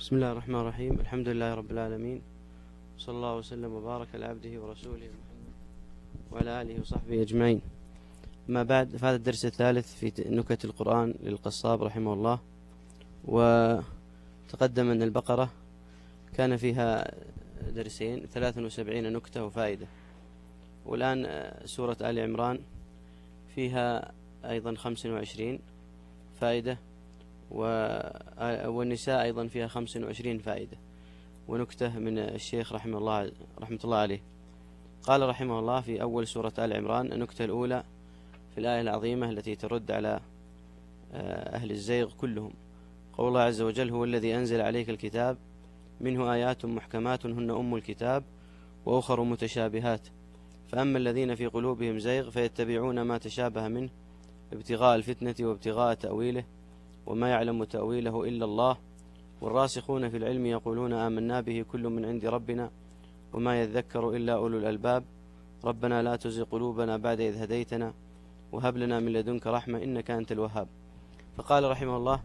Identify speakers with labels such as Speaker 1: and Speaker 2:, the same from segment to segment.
Speaker 1: بسم الله الرحمن الرحيم. الحمد لله رب العالمين، صلى الله وسلم وبارك على عبده ورسوله محمد وعلى آله وصحبه أجمعين. ما بعد، فهذا الدرس الثالث في نكت القرآن للقصاب رحمه الله. وتقدم أن البقرة كان فيها درسين 73 نكتة وفائدة، والآن سورة آل عمران فيها أيضا 25 فائدة، والنساء أيضا فيها 25 فائدة ونكتة من الشيخ رحمه الله عليه. قال رحمه الله في أول سورة آل عمران: النكتة الأولى في الآية العظيمة التي ترد على أهل الزيغ كلهم، قول الله عز وجل: هو الذي أنزل عليك الكتاب منه آيات محكمات هن أم الكتاب وأخر متشابهات، فأما الذين في قلوبهم زيغ فيتبعون ما تشابه منه ابتغاء الفتنة وابتغاء تأويله وما يعلم تأويله إلا الله، والراسخون في العلم يقولون آمنا به كل من عند ربنا وما يذكر إلا أولو الألباب، ربنا لا تزغ قلوبنا بعد إذ هديتنا وهب لنا من لدنك رحمة إنك أنت الوهاب. فقال رحمه الله: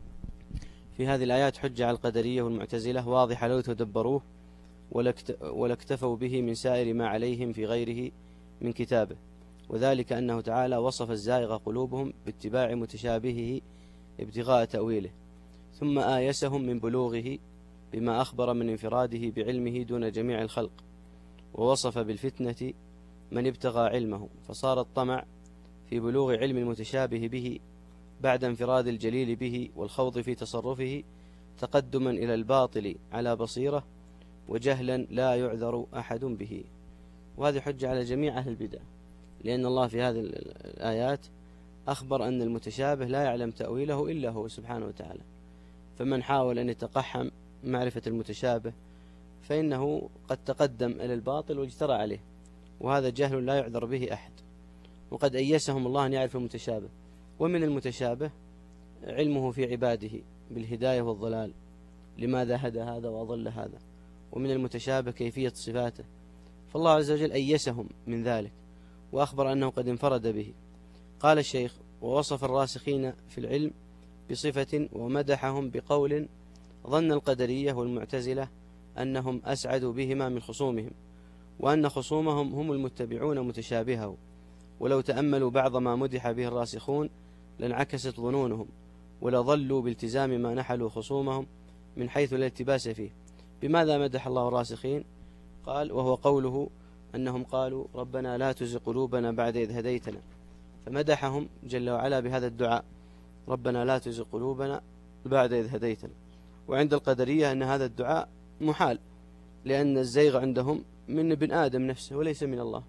Speaker 1: في هذه الآيات حجة على القدرية والمعتزلة واضحة لو تدبروه ولا اكتفوا به من سائر ما عليهم في غيره من كتابه، وذلك أنه تعالى وصف الزائغ قلوبهم باتباع متشابهه ابتغاء تأويله، ثم آيسهم من بلوغه بما أخبر من انفراده بعلمه دون جميع الخلق، ووصف بالفتنة من ابتغى علمه، فصار الطمع في بلوغ علم المتشابه به بعد انفراد الجليل به والخوض في تصرفه تقدما إلى الباطل على بصيرة وجهلا لا يعذر أحد به. وهذه حجة على جميع أهل البدع، لأن الله في هذه الآيات أخبر أن المتشابه لا يعلم تأويله إلا هو سبحانه وتعالى، فمن حاول أن يتقحم معرفة المتشابه فإنه قد تقدم إلى الباطل واجترى عليه، وهذا جهل لا يعذر به أحد. وقد أيسهم الله أن يعرف المتشابه، ومن المتشابه علمه في عباده بالهداية والضلال، لماذا هدى هذا وأضل هذا، ومن المتشابه كيفية صفاته، فالله عز وجل أيسهم من ذلك وأخبر أنه قد انفرد به. قال الشيخ: ووصف الراسخين في العلم بصفة ومدحهم بقول ظن القدرية والمعتزلة أنهم أسعدوا بهما من خصومهم، وأن خصومهم هم المتبعون متشابهه، ولو تأملوا بعض ما مدح به الراسخون لانعكست ظنونهم ولظلوا بالتزام ما نحلوا خصومهم من حيث لا التباس فيه. بماذا مدح الله الراسخين؟ قال: وهو قوله أنهم قالوا ربنا لا تزغ قلوبنا بعد إذ هديتنا، فمدحهم جل وعلا بهذا الدعاء: ربنا لا تزغ قلوبنا بعد إذ هديتنا. وعند القدرية أن هذا الدعاء محال، لأن الزيغ عندهم من ابن آدم نفسه وليس من الله،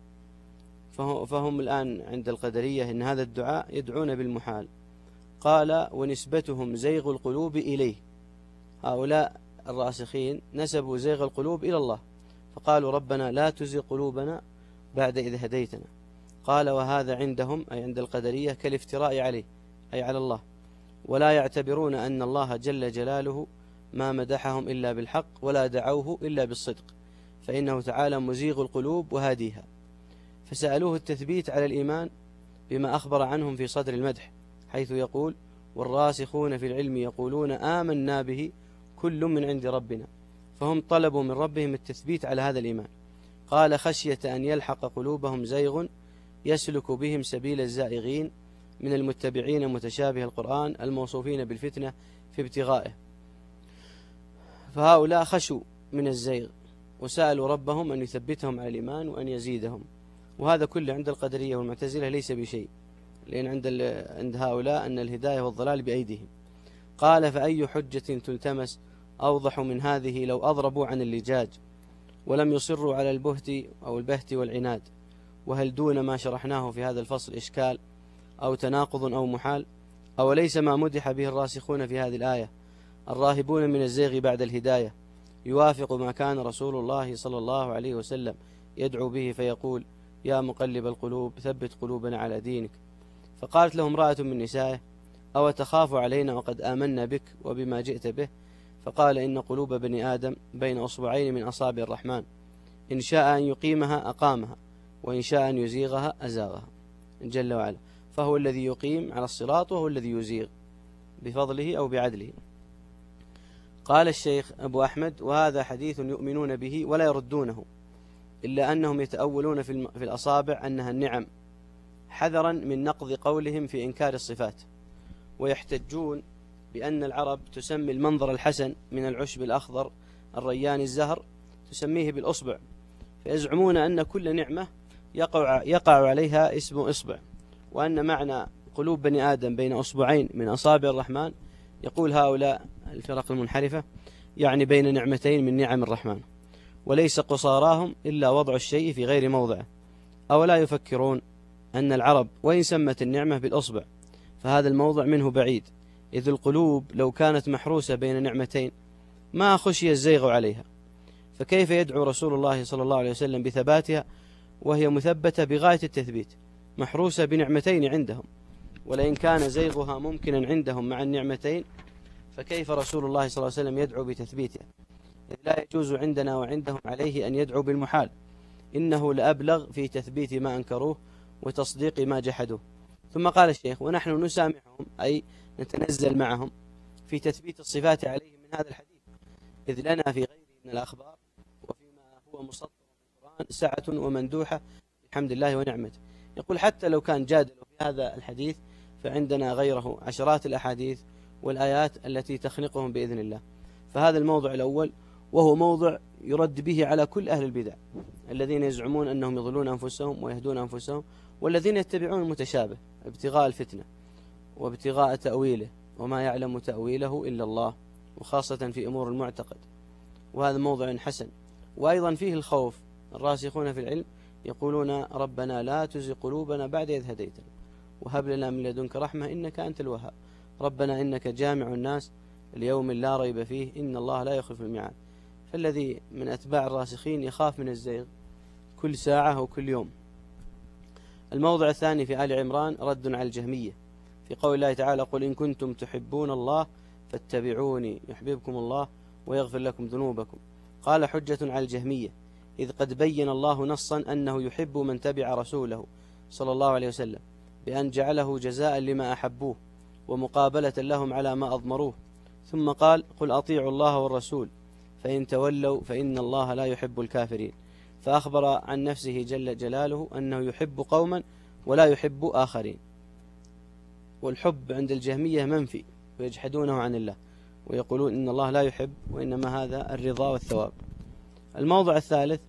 Speaker 1: فهم الآن عند القدرية أن هذا الدعاء يدعون بالمحال. قال: ونسبتهم زيغ القلوب إليه، هؤلاء الراسخين نسبوا زيغ القلوب إلى الله، فقالوا ربنا لا تزغ قلوبنا بعد إذ هديتنا. قال: وهذا عندهم أي عند القدرية كالافتراء عليه أي على الله، ولا يعتبرون أن الله جل جلاله ما مدحهم إلا بالحق ولا دعوه إلا بالصدق، فإنه تعالى مزيغ القلوب وهاديها، فسألوه التثبيت على الإيمان بما أخبر عنهم في صدر المدح، حيث يقول: والراسخون في العلم يقولون آمنا به كل من عند ربنا، فهم طلبوا من ربهم التثبيت على هذا الإيمان. قال: خشية أن يلحق قلوبهم زيغ يسلك بهم سبيل الزائغين من المتبعين متشابه القرآن الموصوفين بالفتنة في ابتغائه، فهؤلاء خشوا من الزيغ وسألوا ربهم أن يثبتهم على الإيمان وأن يزيدهم، وهذا كله عند القدرية والمعتزلة ليس بشيء، لأن عند هؤلاء أن الهداية والضلال بأيديهم. قال: فأي حجة تلتمس أوضح من هذه لو أضربوا عن اللجاج ولم يصروا على البهت والعناد؟ وهل دون ما شرحناه في هذا الفصل إشكال أو تناقض أو محال؟ أوليس ما مدح به الراسخون في هذه الآية الراهبون من الزيغ بعد الهداية يوافق ما كان رسول الله صلى الله عليه وسلم يدعو به فيقول: يا مقلب القلوب ثبت قلوبنا على دينك؟ فقالت له امرأة من نسائه: أو تخاف علينا وقد آمنا بك وبما جئت به؟ فقال: إن قلوب بني آدم بين أصبعين من أصابع الرحمن، إن شاء أن يقيمها أقامها وإن شاء أن يزيغها أزاغها جل وعلا، فهو الذي يقيم على الصراط وهو الذي يزيغ بفضله أو بعدله. قال الشيخ أبو أحمد: وهذا حديث يؤمنون به ولا يردونه، إلا أنهم يتأولون في الأصابع أنها النعم، حذرا من نقض قولهم في إنكار الصفات، ويحتجون بأن العرب تسمي المنظر الحسن من العشب الأخضر الريان الزهر تسميه بالأصبع، فيزعمون أن كل نعمة يقع عليها اسم إصبع، وأن معنى قلوب بني آدم بين أصبعين من أصابع الرحمن، يقول هؤلاء الفرق المنحرفة، يعني بين نعمتين من نعم الرحمن، وليس قصاراهم إلا وضع الشيء في غير موضعه. أولا يفكرون أن العرب وإن سمت النعمة بالأصبع فهذا الموضع منه بعيد، إذ القلوب لو كانت محروسة بين نعمتين ما خشي الزيغ عليها، فكيف يدعو رسول الله صلى الله عليه وسلم بثباتها وهي مثبتة بغاية التثبيت، محروسة بنعمتين عندهم؟ ولئن كان زيغها ممكنا عندهم مع النعمتين فكيف رسول الله صلى الله عليه وسلم يدعو بتثبيتها؟ إذ لا يجوز عندنا وعندهم عليه أن يدعو بالمحال، إنه لأبلغ في تثبيت ما أنكروه وتصديق ما جحدوه. ثم قال الشيخ: ونحن نسامحهم، أي نتنزل معهم في تثبيت الصفات عليهم من هذا الحديث، إذ لنا في غيره من الأخبار وفيما هو مسطر في القرآن سعة ومندوحة بحمد الله ونعمته. يقول: حتى لو كان جادلوا في هذا الحديث فعندنا غيره عشرات الأحاديث والآيات التي تخنقهم بإذن الله. فهذا الموضع الأول، وهو موضع يرد به على كل أهل البدع الذين يزعمون أنهم يضلون أنفسهم ويهدون أنفسهم، والذين يتبعون المتشابه ابتغاء الفتنة وابتغاء تأويله، وما يعلم تأويله إلا الله، وخاصة في أمور المعتقد. وهذا موضع حسن. وأيضا فيه الخوف. الراسخون في العلم يقولون: ربنا لا تزغ قلوبنا بعد إذ هديتنا وهب لنا من لدنك رحمة إنك أنت الوهاب، ربنا إنك جامع الناس ليوم لا ريب فيه إن الله لا يخلف الميعاد. فالذي من أتباع الراسخين يخاف من الزيغ كل ساعة وكل يوم. الموضع الثاني في آل عمران رد على الجهمية في قول الله تعالى: قل إن كنتم تحبون الله فاتبعوني يحببكم الله ويغفر لكم ذنوبكم. قال: حجة على الجهمية، إذ قد بين الله نصا أنه يحب من تبع رسوله صلى الله عليه وسلم بأن جعله جزاء لما أحبوه ومقابلة لهم على ما أضمروه، ثم قال: قل أطيعوا الله والرسول فإن تولوا فإن الله لا يحب الكافرين. فأخبر عن نفسه جل جلاله أنه يحب قوما ولا يحب آخرين. والحب عند الجهمية منفي، ويجحدونه عن الله ويقولون إن الله لا يحب، وإنما هذا الرضا والثواب. الموضع الثالث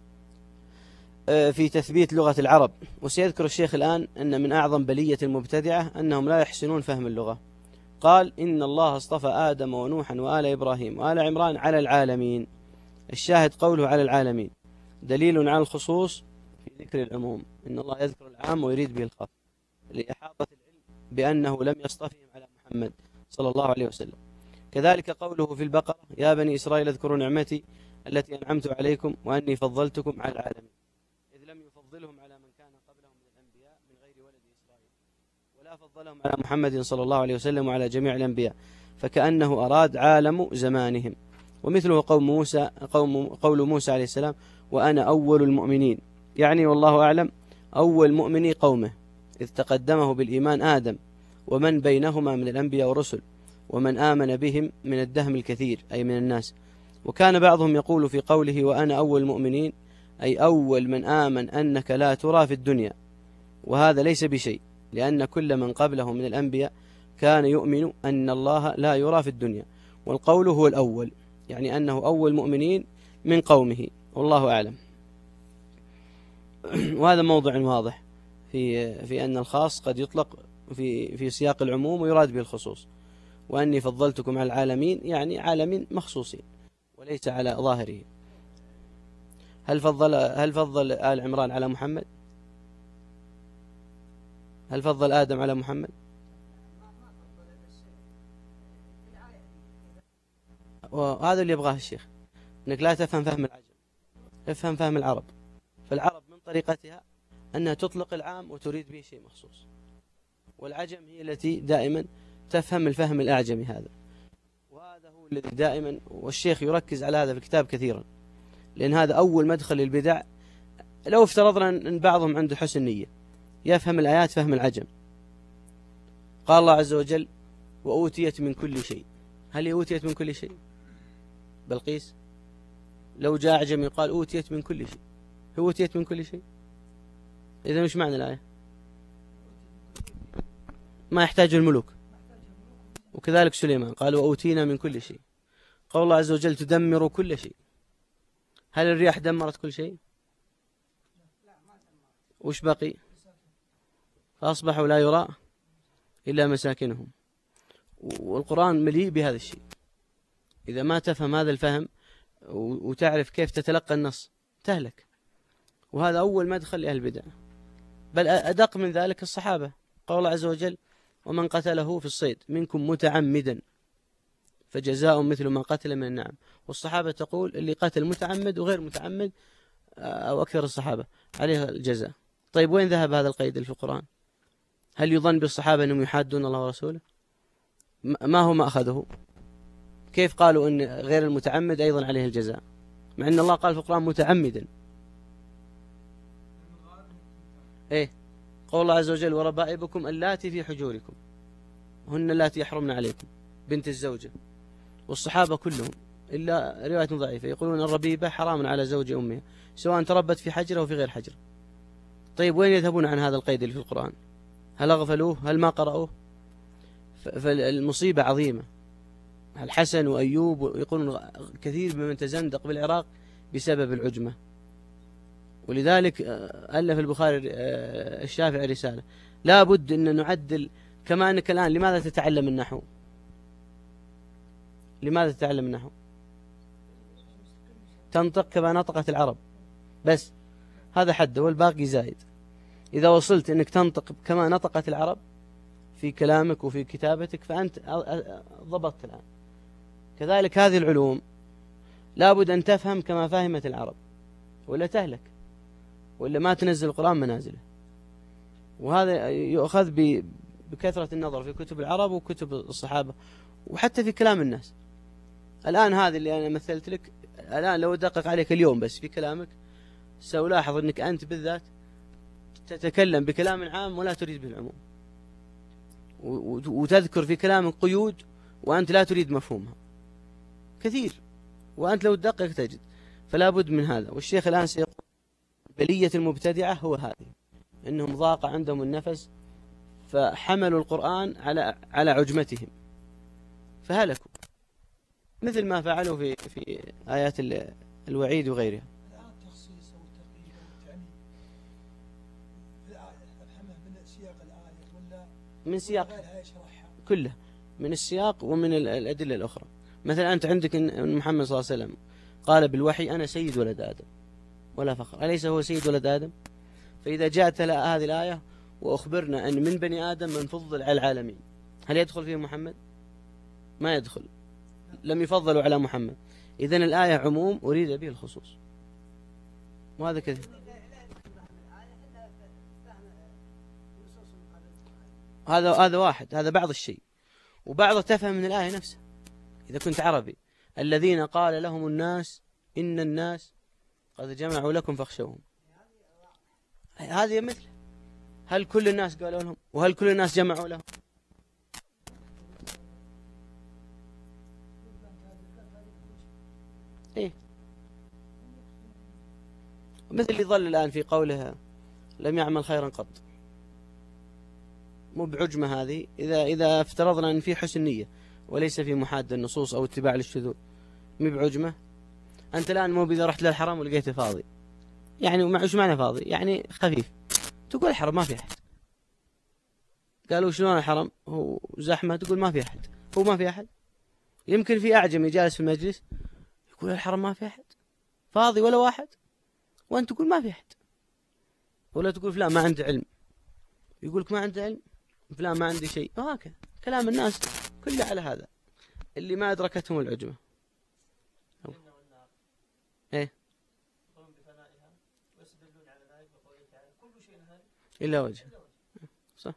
Speaker 1: في تثبيت لغة العرب. وسيذكر الشيخ الآن أن من أعظم بلية المبتدعة أنهم لا يحسنون فهم اللغة. قال: إن الله اصطفى آدم ونوحا وآل إبراهيم وآل عمران على العالمين. الشاهد قوله على العالمين دليل على الخصوص في ذكر العموم، إن الله يذكر العام ويريد به الخاص لإحاطة العلم بأنه لم يصطفهم على محمد صلى الله عليه وسلم. كذلك قوله في البقرة: يا بني إسرائيل اذكروا نعمتي التي أنعمت عليكم وأني فضلتكم على العالمين، إذ لم يفضلهم على من كان قبلهم من الأنبياء من غير ولد إسرائيل، ولا فضلهم على محمد صلى الله عليه وسلم وعلى جميع الأنبياء، فكأنه أراد عالم زمانهم. ومثله قول موسى عليه السلام: وأنا أول المؤمنين، يعني والله أعلم أول مؤمني قومه، إذ تقدمه بالإيمان آدم ومن بينهما من الأنبياء والرسل، ومن آمن بهم من الدهم الكثير أي من الناس. وكان بعضهم يقول في قوله وأنا أول المؤمنين أي أول من آمن أنك لا ترى في الدنيا، وهذا ليس بشيء، لأن كل من قبله من الأنبياء كان يؤمن أن الله لا يرى في الدنيا، والقول هو الأول، يعني أنه أول مؤمنين من قومه، والله أعلم. وهذا موضع واضح في أن الخاص قد يطلق في سياق العموم ويراد به الخصوص. وأني فضلتكم على العالمين يعني عالمين مخصوصين وليس على ظاهره. هل فضل آل عمران على محمد؟ هل فضل آدم على محمد؟ وهذا اللي يبغاه الشيخ، أنك لا تفهم فهم العجم، افهم فهم العرب. فالعرب من طريقتها أنها تطلق العام وتريد به شيء مخصوص، والعجم هي التي دائما تفهم الفهم الأعجمي هذا. وهذا هو الذي دائما، والشيخ يركز على هذا في الكتاب كثيرا، لأن هذا أول مدخل للبدع. لو افترضنا أن بعضهم عنده حسن نية يفهم الآيات فهم العجم. قال الله عز وجل: وأوتيت من كل شيء. هل هي أوتيت من كل شيء؟ بلقيس؟ لو جاء أعجمي قال أوتيت من كل شيء، هو أوتيت من كل شيء؟ إذا مش معنى الآية؟ ما يحتاج الملوك. وكذلك سليمان قال وأوتينا من كل شيء. قال الله عز وجل تدمر كل شيء. هل الرياح دمرت كل شيء؟ وش بقي؟ فأصبحوا لا يرى إلا مساكنهم. والقرآن مليء بهذا الشيء. إذا ما تفهم هذا الفهم وتعرف كيف تتلقى النص تهلك. وهذا أول مدخل لأهل البدع. بل أدق من ذلك الصحابة. قال الله عز وجل ومن قتله في الصيد منكم متعمدا فجزاء مثل ما قتل من النعم. والصحابة تقول اللي قتل متعمد وغير متعمد أو أكثر الصحابة عليه الجزاء. طيب وين ذهب هذا القيد في القرآن؟ هل يظن بالصحابة أنهم يحادون الله ورسوله؟ ما هو ما أخذه؟ كيف قالوا أن غير المتعمد أيضا عليه الجزاء مع أن الله قال في القرآن متعمدا؟ إيه؟ قول الله عز وجل وربائبكم اللاتي في حجوركم هن اللاتي يحرمن عليكم بنت الزوجة. والصحابة كلهم إلا رواية ضعيفة يقولون الربيبة حرام على زوج أمها سواء تربت في حجرة أو في غير حجرة. طيب وين يذهبون عن هذا القيد اللي في القرآن؟ هل أغفلوه؟ هل ما قرأوه؟ فالمصيبة عظيمة. الحسن وأيوب يقولون كثير ممن تزندق بالعراق بسبب العجمة. ولذلك ألف البخاري الشافعي رسالة لا بد أن نعدل. كما أنك الآن لماذا تتعلم النحو؟ لماذا تتعلم النحو؟ تنطق كما نطقت العرب بس هذا حد والباقي زائد. إذا وصلت أنك تنطق كما نطقت العرب في كلامك وفي كتابتك فأنت ضبطت الآن. كذلك هذه العلوم لابد أن تفهم كما فهمت العرب ولا تهلك ولا ما تنزل القرآن منازله. وهذا يؤخذ بكثرة النظر في كتب العرب وكتب الصحابة وحتى في كلام الناس. الآن هذه اللي أنا مثلت لك الآن لو أدقق عليك اليوم بس في كلامك سألاحظ أنك أنت بالذات تتكلم بكلام عام ولا تريد به العموم وتذكر في كلامك قيود وأنت لا تريد مفهومها كثير. وأنت لو تدقق تجد. فلا بد من هذا. والشيخ الآن سيقول بلية المبتدعة هو هذه إنهم ضاق عندهم النفس فحملوا القرآن على عجمتهم فهلكوا مثل ما فعلوا في آيات الوعيد وغيرها.
Speaker 2: الآن تخصيص أو تقييد أو تعميم في الآية أفهمه من سياق الآية ولا
Speaker 1: من سياق
Speaker 2: غيرها يشرحها؟
Speaker 1: كله من السياق ومن الأدلة الأخرى. مثلا أنت عندك إن محمد صلى الله عليه وسلم قال بالوحي أنا سيد ولد آدم ولا فخر. أليس هو سيد ولد آدم؟ فإذا جاءت هذه الآية وأخبرنا أن من بني آدم من فضل على العالمين هل يدخل فيه محمد؟ ما يدخل. لم يفضلوا على محمد. إذن الآية عموم أريد به الخصوص. وهذا كذب. هذا واحد. هذا بعض الشيء. وبعضه تفهم من الآية نفسها. إذا كنت عربي الذين قال لهم الناس إن الناس قد جمعوا لكم فاخشوهم. هذه مثل هل كل الناس قالوا لهم وهل كل الناس جمعوا لهم؟ إيه مثل اللي ظل الآن في قولها لم يعمل خيرا قط. مو بعجمة هذه إذا افترضنا أن في حسن نية وليس في محادة النصوص أو اتباع للشذوذ مو بعجمة. أنت الآن مو إذا رحت للحرم ولقيته فاضي يعني وش معنى فاضي يعني خفيف تقول الحرم ما في أحد. قالوا شلون الحرم هو زحمة تقول ما في أحد. هو ما في أحد. يمكن في أعجمي جالس في المجلس يقول الحرم ما في أحد فاضي ولا واحد وأنت تقول ما في أحد. ولا تقول فلان ما عنده علم يقولك ما عنده علم فلان ما عنده شيء. وهكذا كلام الناس كله على هذا اللي ما أدركتهم العجمة. إيه إلا وجه صح.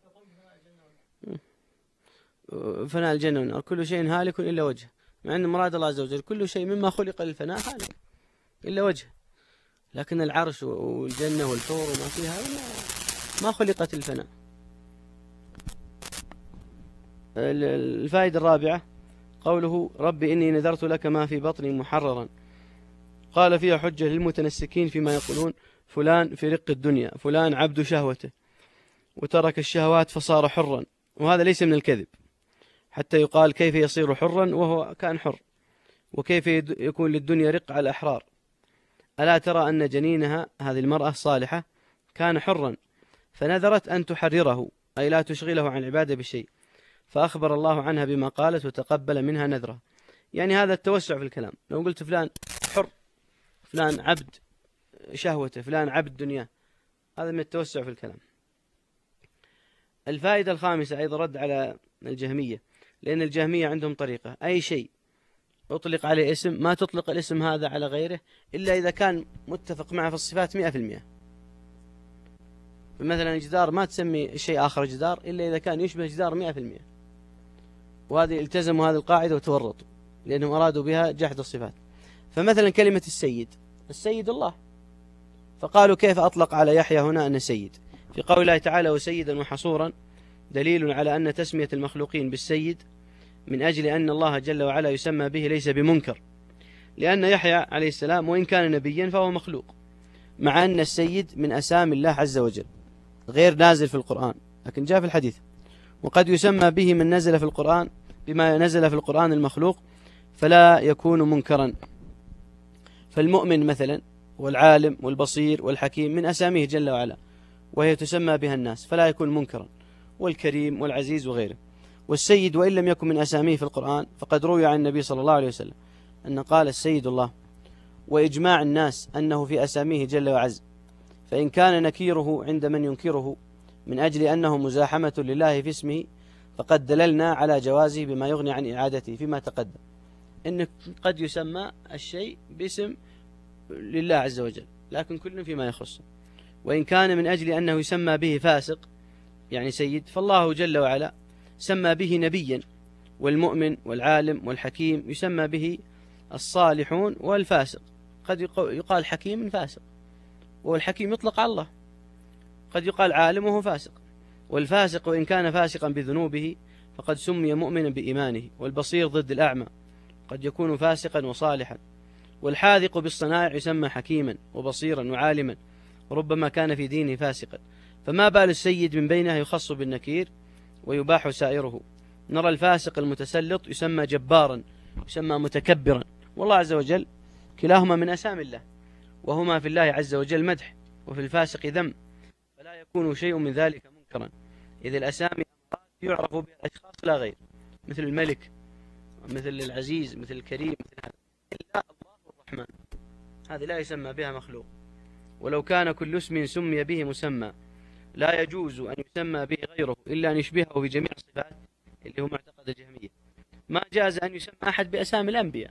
Speaker 1: فناء الجنة والنار كل شيء هالك إلا وجه. مع أن مراد الله عز وجل كل شيء مما خلق للفناء هالك إلا وجه. لكن العرش والجنة والحور وما فيها ما خلقت الفناء. الفائدة الرابعة قوله رب إني نذرت لك ما في بطني محررا، قال فيها حجة للمتنسكين فيما يقولون فلان في رق الدنيا، فلان عبد شهوته وترك الشهوات فصار حرا، وهذا ليس من الكذب، حتى يقال كيف يصير حرا وهو كان حر، وكيف يكون للدنيا رق على الأحرار. ألا ترى أن جنينها هذه المرأة الصالحة كان حرا فنذرت أن تحرره، أي لا تشغله عن العبادة بشيء، فأخبر الله عنها بما قالت وتقبل منها نذرها. يعني هذا التوسع في الكلام. لو قلت فلان حر، فلان عبد شهوته، فلان عبد دنياه، هذا من التوسع في الكلام. الفائدة الخامسة أيضا رد على الجهمية، لأن الجهمية عندهم طريقة أي شيء أطلق عليه اسم ما تطلق الاسم هذا على غيره إلا إذا كان متفق معه في الصفات 100%. مثلا الجدار ما تسمي شيء آخر جدار إلا إذا كان يشبه جدار 100%. وهذه التزموا هذه القاعدة وتورطوا لأنهم أرادوا بها جحد الصفات. فمثلا كلمة السيد الله، فقالوا كيف أطلق على يحيى هنا أن سيد؟ في قول الله تعالى وسيدا وحصورا دليل على أن تسمية المخلوقين بالسيد من أجل أن الله جل وعلا يسمى به ليس بمنكر، لأن يحيى عليه السلام وإن كان نبيا فهو مخلوق، مع أن السيد من أسامي الله عز وجل غير نازل في القرآن، لكن جاء في الحديث. وقد يسمى به من نزل في القرآن بما نزل في القرآن المخلوق فلا يكون منكرا. فالمؤمن مثلا والعالم والبصير والحكيم من أساميه جل وعلا، وهي تسمى بها الناس فلا يكون منكرا، والكريم والعزيز وغيره. والسيد وإن لم يكن من أساميه في القرآن فقد روي عن النبي صلى الله عليه وسلم أن قال السيد الله، وإجماع الناس أنه في أساميه جل وعز، فإن كان نكيره عند من ينكره من أجل أنه مزاحمة لله في اسمه فقد دللنا على جوازه بما يغني عن إعادته فيما تقدم، إن قد يسمى الشيء باسم لله عز وجل لكن كل فيما يخصه. وإن كان من أجل أنه يسمى به فاسق يعني سيد، فالله جل وعلا سمى به نبيا، والمؤمن والعالم والحكيم يسمى به الصالحون والفاسق. قد يقال حكيم فاسق، والحكيم يطلق على الله. قد يقال عالم وهو فاسق، والفاسق وإن كان فاسقا بذنوبه فقد سمي مؤمنا بإيمانه. والبصير ضد الأعمى قد يكون فاسقا وصالحا. والحاذق بالصنائع يسمى حكيما وبصيرا وعالما، وربما كان في دينه فاسقا. فما بال السيد من بينها يخص بالنكير ويباح سائره. نرى الفاسق المتسلط يسمى جبارا، يسمى متكبرا، والله عز وجل كلاهما من أسامي الله، وهما في الله عز وجل مدح وفي الفاسق ذم، فلا يكون شيء من ذلك منكرا، إذ الأسامي يعرف بها الأشخاص لا غير، مثل الملك مثل العزيز مثل الكريم مثل هذا، إلا الله الرحمن هذه لا يسمى بها مخلوق. ولو كان كل اسم سمي به مسمى لا يجوز أن يسمى به غيره إلا أن يشبهه بجميع الصفات اللي هو معتقد الجهمية. ما جاز أن يسمى أحد بأسامي الأنبياء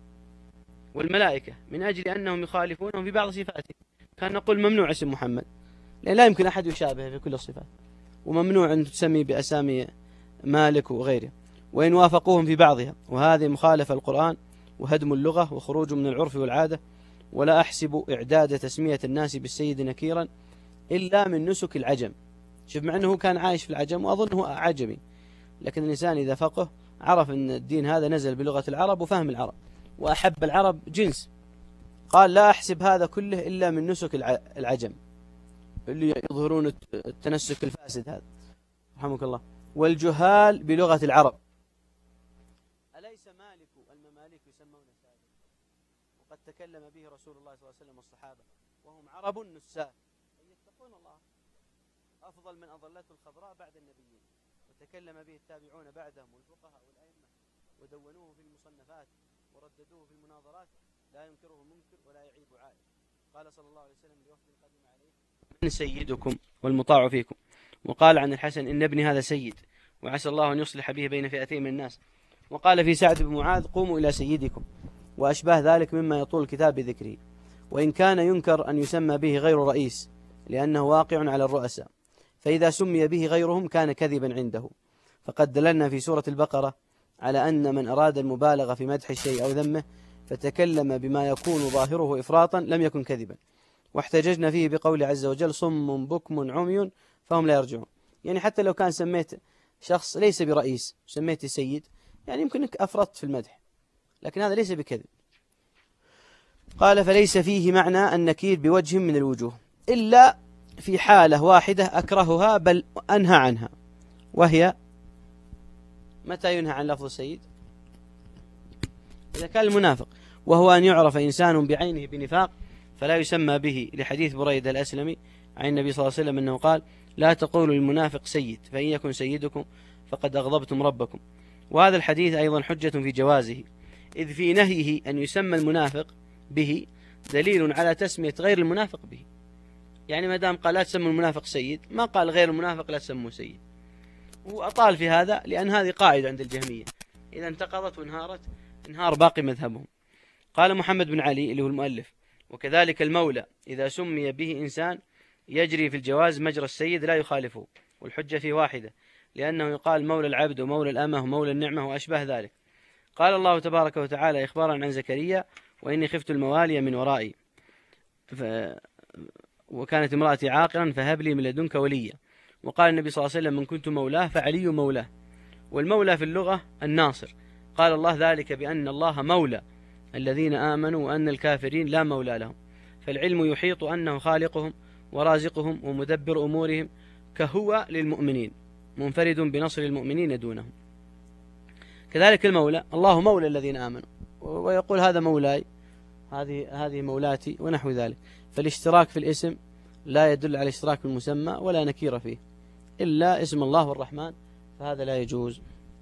Speaker 1: والملائكة من أجل أنهم يخالفونهم في بعض صفاته، كان نقول ممنوع اسم محمد لأن لا يمكن أحد يشابهه في كل الصفات، وممنوع أن تسمي بأسامي مالك وغيره وإن وافقوهم في بعضها، وهذه مخالفة القرآن وهدم اللغة وخروج من العرف والعادة. ولا أحسب إعداد تسمية الناس بالسيد نكيرا إلا من نسك العجم. شوف، مع أنه كان عايش في العجم وأظنه عجمي، لكن الإنسان إذا فقه عرف أن الدين هذا نزل بلغة العرب وفهم العرب وأحب العرب جنس، قال لا أحسب هذا كله إلا من نسك العجم اللي يظهرون التنسك الفاسد هذا رحمك الله، والجهال بلغة العرب. أليس مالك المماليك يسمون سادة؟ وقد تكلم به رسول الله صلى الله عليه وسلم والصحابة وهم عرب نساء يتقون الله، أفضل من أظلته الخضراء بعد النبيين، وتكلم به التابعون بعدهم والفقهاء والأئمة، ودونوه في المصنفات ورددوه في المناظرات، لا ينكره منكر ولا يعيب عائب. قال صلى الله عليه وسلم لوفد قدم عليه من سيدكم والمطاع فيكم. وقال عن الحسن إن ابني هذا سيد وعسى الله أن يصلح به بين فئتين من الناس. وقال في سعد بن معاذ قوموا إلى سيدكم، وأشباه ذلك مما يطول الكتاب بذكره. وإن كان ينكر أن يسمى به غير رئيس لأنه واقع على الرؤساء، فإذا سمي به غيرهم كان كذبا عنده. فقد دللنا في سورة البقرة على أن من أراد المبالغة في مدح الشيء أو ذمه فتكلم بما يكون ظاهره إفراطا لم يكن كذبا، واحتججنا فيه بقول عز وجل صم بكم عمي فهم لا يرجعون. يعني حتى لو كان سميت شخص ليس برئيس سميت سيد، يعني يمكنك أفرطت في المدح، لكن هذا ليس بكذب. قال فليس فيه معنى النكير بوجه من الوجوه إلا في حالة واحدة أكرهها بل أنهى عنها، وهي متى ينهى عن لفظ السيد؟ إذا كان المنافق، وهو أن يعرف إنسان بعينه بنفاق فلا يسمى به، لحديث بريدة الأسلمي عن النبي صلى الله عليه وسلم أنه قال لا تقولوا للمنافق سيد فإن يكن سيدكم فقد أغضبتم ربكم. وهذا الحديث أيضا حجة في جوازه، إذ في نهيه أن يسمى المنافق به دليل على تسمية غير المنافق به. يعني ما دام قال لا تسموا المنافق سيد، ما قال غير المنافق لا تسموه سيد. وأطال في هذا لأن هذه قاعدة عند الجهمية، إذا انتقضت وانهارت انهار باقي مذهبهم. قال محمد بن علي اللي هو المؤلف وكذلك المولى إذا سمي به إنسان يجري في الجواز مجرى السيد لا يخالفه، والحجة فيه واحدة، لأنه يقال مولى العبد ومولى الأمة ومولى النعمة وأشبه ذلك. قال الله تبارك وتعالى إخبارا عن زكريا وإني خفت الموالي من ورائي وكانت امرأتي عاقرا فهب لي من لدنك وليا. وقال النبي صلى الله عليه وسلم من كنت مولاه فعلي مولاه. والمولى في اللغة الناصر. قال الله ذلك بأن الله مولى الذين آمنوا وأن الكافرين لا مولى لهم، فالعلم يحيط أنه خالقهم ورازقهم ومدبر أمورهم كهو للمؤمنين منفرد بنصر المؤمنين دونهم. كذلك المولى، الله مولى الذين آمنوا ويقول هذا مولاي هذه مولاتي ونحو ذلك. فالاشتراك في الاسم لا يدل على اشتراك في المسمى ولا نكير فيه إلا اسم الله والرحمن، فهذا لا يجوز.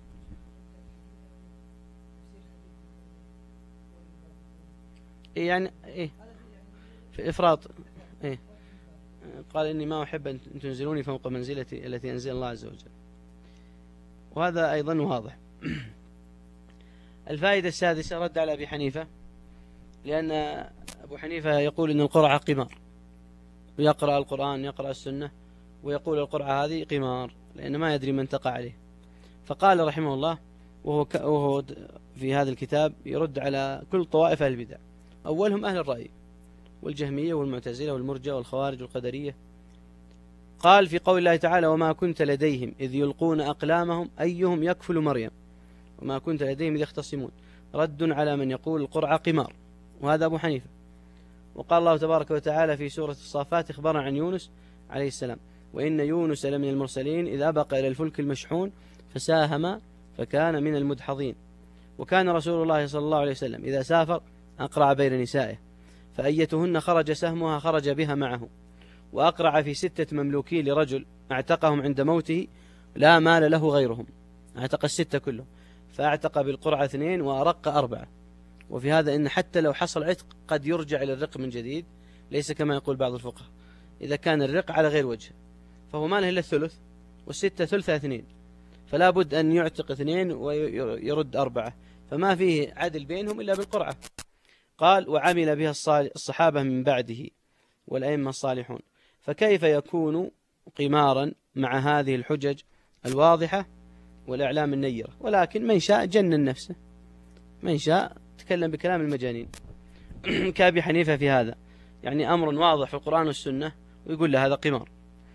Speaker 1: يعني إيه في إفراط إيه قال إني ما أحب أن تنزلوني فوق منزلتي التي أنزل الله عز وجل، وهذا أيضا واضح. الفائدة السادسة رد على أبي حنيفة، لأن أبو حنيفة يقول إن القرعة قمار، ويقرأ القرآن يقرأ السنة ويقول القرعة هذه قمار لأن ما يدري من تقع عليه. فقال رحمه الله وهو في هذا الكتاب يرد على كل طوائف البدع، أولهم أهل الرأي والجهمية والمعتزلة والمرجئة والخوارج والقدرية. قال في قول الله تعالى وما كنت لديهم إذ يلقون أقلامهم أيهم يكفل مريم وما كنت لديهم إذ يختصمون، رد على من يقول القرعة قمار، وهذا أبو حنيفة. وقال الله تبارك وتعالى في سورة الصافات إخبارا عن يونس عليه السلام وإن يونس لمن المرسلين إذ أبق إلى الفلك المشحون فساهم فكان من المدحضين. وكان رسول الله صلى الله عليه وسلم إذا سافر أقرع بين نسائه فأيتهن خرج سهمها خرج بها معه، وأقرع في 6 مملوكين لرجل أعتقهم عند موته لا مال له غيرهم، أعتق 6 كلهم، فأعتق بالقرعة 2 وأرق 4. وفي هذا إن حتى لو حصل عتق قد يرجع إلى الرق من جديد، ليس كما يقول بعض الفقهاء إذا كان الرق على غير وجه، فهو ما له إلا الثلث، والستة ثلثها 2، فلا بد أن يعتق 2 ويرد 4، فما فيه عدل بينهم إلا بالقرعة. قال وعمل بها الصحابة من بعده والأئمة الصالحون، فكيف يكون قمارا مع هذه الحجج الواضحة والإعلام النيرة؟ ولكن من شاء جنن نفسه، من شاء تكلم بكلام المجانين كأبي حنيفة في هذا، يعني أمر واضح في القرآن والسنة ويقول له هذا قمار.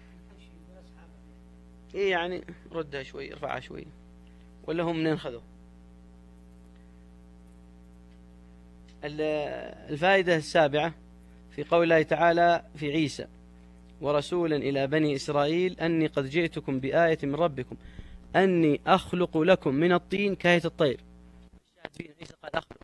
Speaker 1: إيه يعني ردها شوي ارفعها شوي، ولا هم منين خذوا؟ الفائدة السابعة في قول الله تعالى في عيسى ورسولا إلى بني إسرائيل أني قد جئتكم بآية من ربكم أني أخلق لكم من الطين كهيئة الطير. عيسى قال أخلق،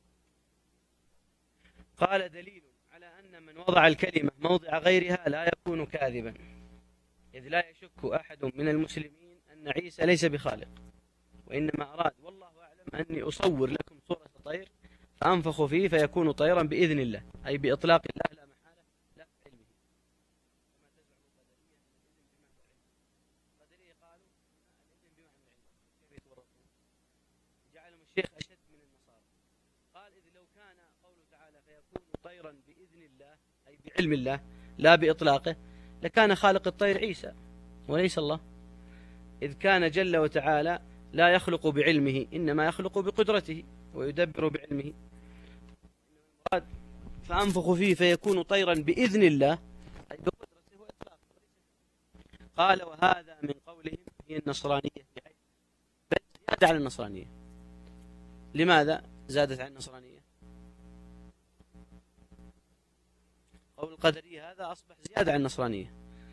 Speaker 1: قال دليل على أن من وضع الكلمة موضع غيرها لا يكون كاذبا، إذ لا يشك أحد من المسلمين أن عيسى ليس بخالق، وإنما أراد والله أعلم أني أصور لكم صورة طير فأنفخ فيه فيكون طيرا بإذن الله، أي بإطلاق الله لا محالة لا علمه، كما تزعم القدرية القدرية قالوا الإذن بمعنى العلم كيف يتورطون، جعلهم الشيخ أشد من النصارى. قال إذ لو كان قوله تعالى فيكون طيرا بإذن الله أي بعلم الله لا بإطلاقه لكان خالق الطير عيسى وليس الله، إذ كان جل وتعالى لا يخلق بعلمه إنما يخلق بقدرته ويدبر بعلمه. فأنفخ فيه فيكون طيرا بإذن الله أي بقدرته وإطلاقه. قال وهذا من قولهم هي النصرانية بل زيادة على النصرانية، لماذا زادت عن النصرانية؟ قول القدرية هذا أصبح زيادة عن النصرانية.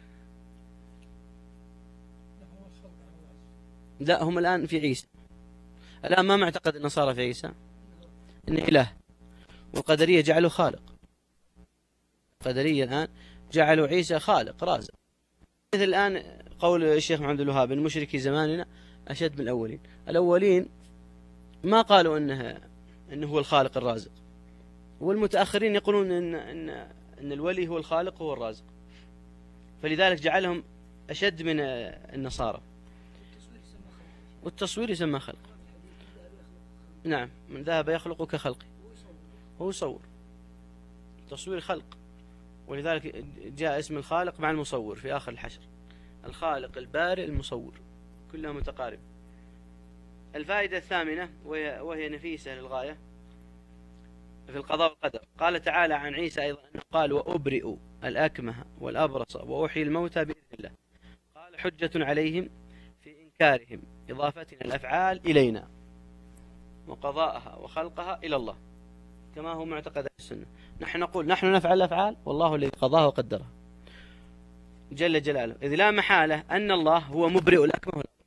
Speaker 1: لا، هم الآن في عيسى، الآن ما معتقد النصارى في عيسى إنه إله، والقدرية جعلوا خالق. القدرية الآن جعلوا عيسى خالق رازق، مثل الآن قول الشيخ محمد الوهاب إن مشركي زماننا أشد من الأولين. الأولين ما قالوا إنه هو الخالق الرازق، والمتأخرين يقولون إن الولي هو الخالق وهو الرازق، فلذلك جعلهم أشد من النصارى. والتصوير يسمى خلق. نعم، من ذهب يخلق كخلقه، هو يصور. تصوير خلق، ولذلك جاء اسم الخالق مع المصور في آخر الحشر. الخالق، البارئ، المصور، كلها متقارب. الفائدة الثامنة وهي نفيسة للغاية في القضاء والقدر. قال تعالى عن عيسى أيضا أنه قال: وأبرئ الأكمه والأبرص وأحيي الموتى بإذن الله. قال: حجة عليهم في إنكارهم إضافتنا الأفعال إلينا وقضاءها وخلقها إلى الله، كما هو معتقد أهل السنة. نحن نقول نحن نفعل الأفعال والله الذي قضاها وقدرها جل جلاله، إذ لا محالة أن الله هو مبرئ الأكمه والأبرص،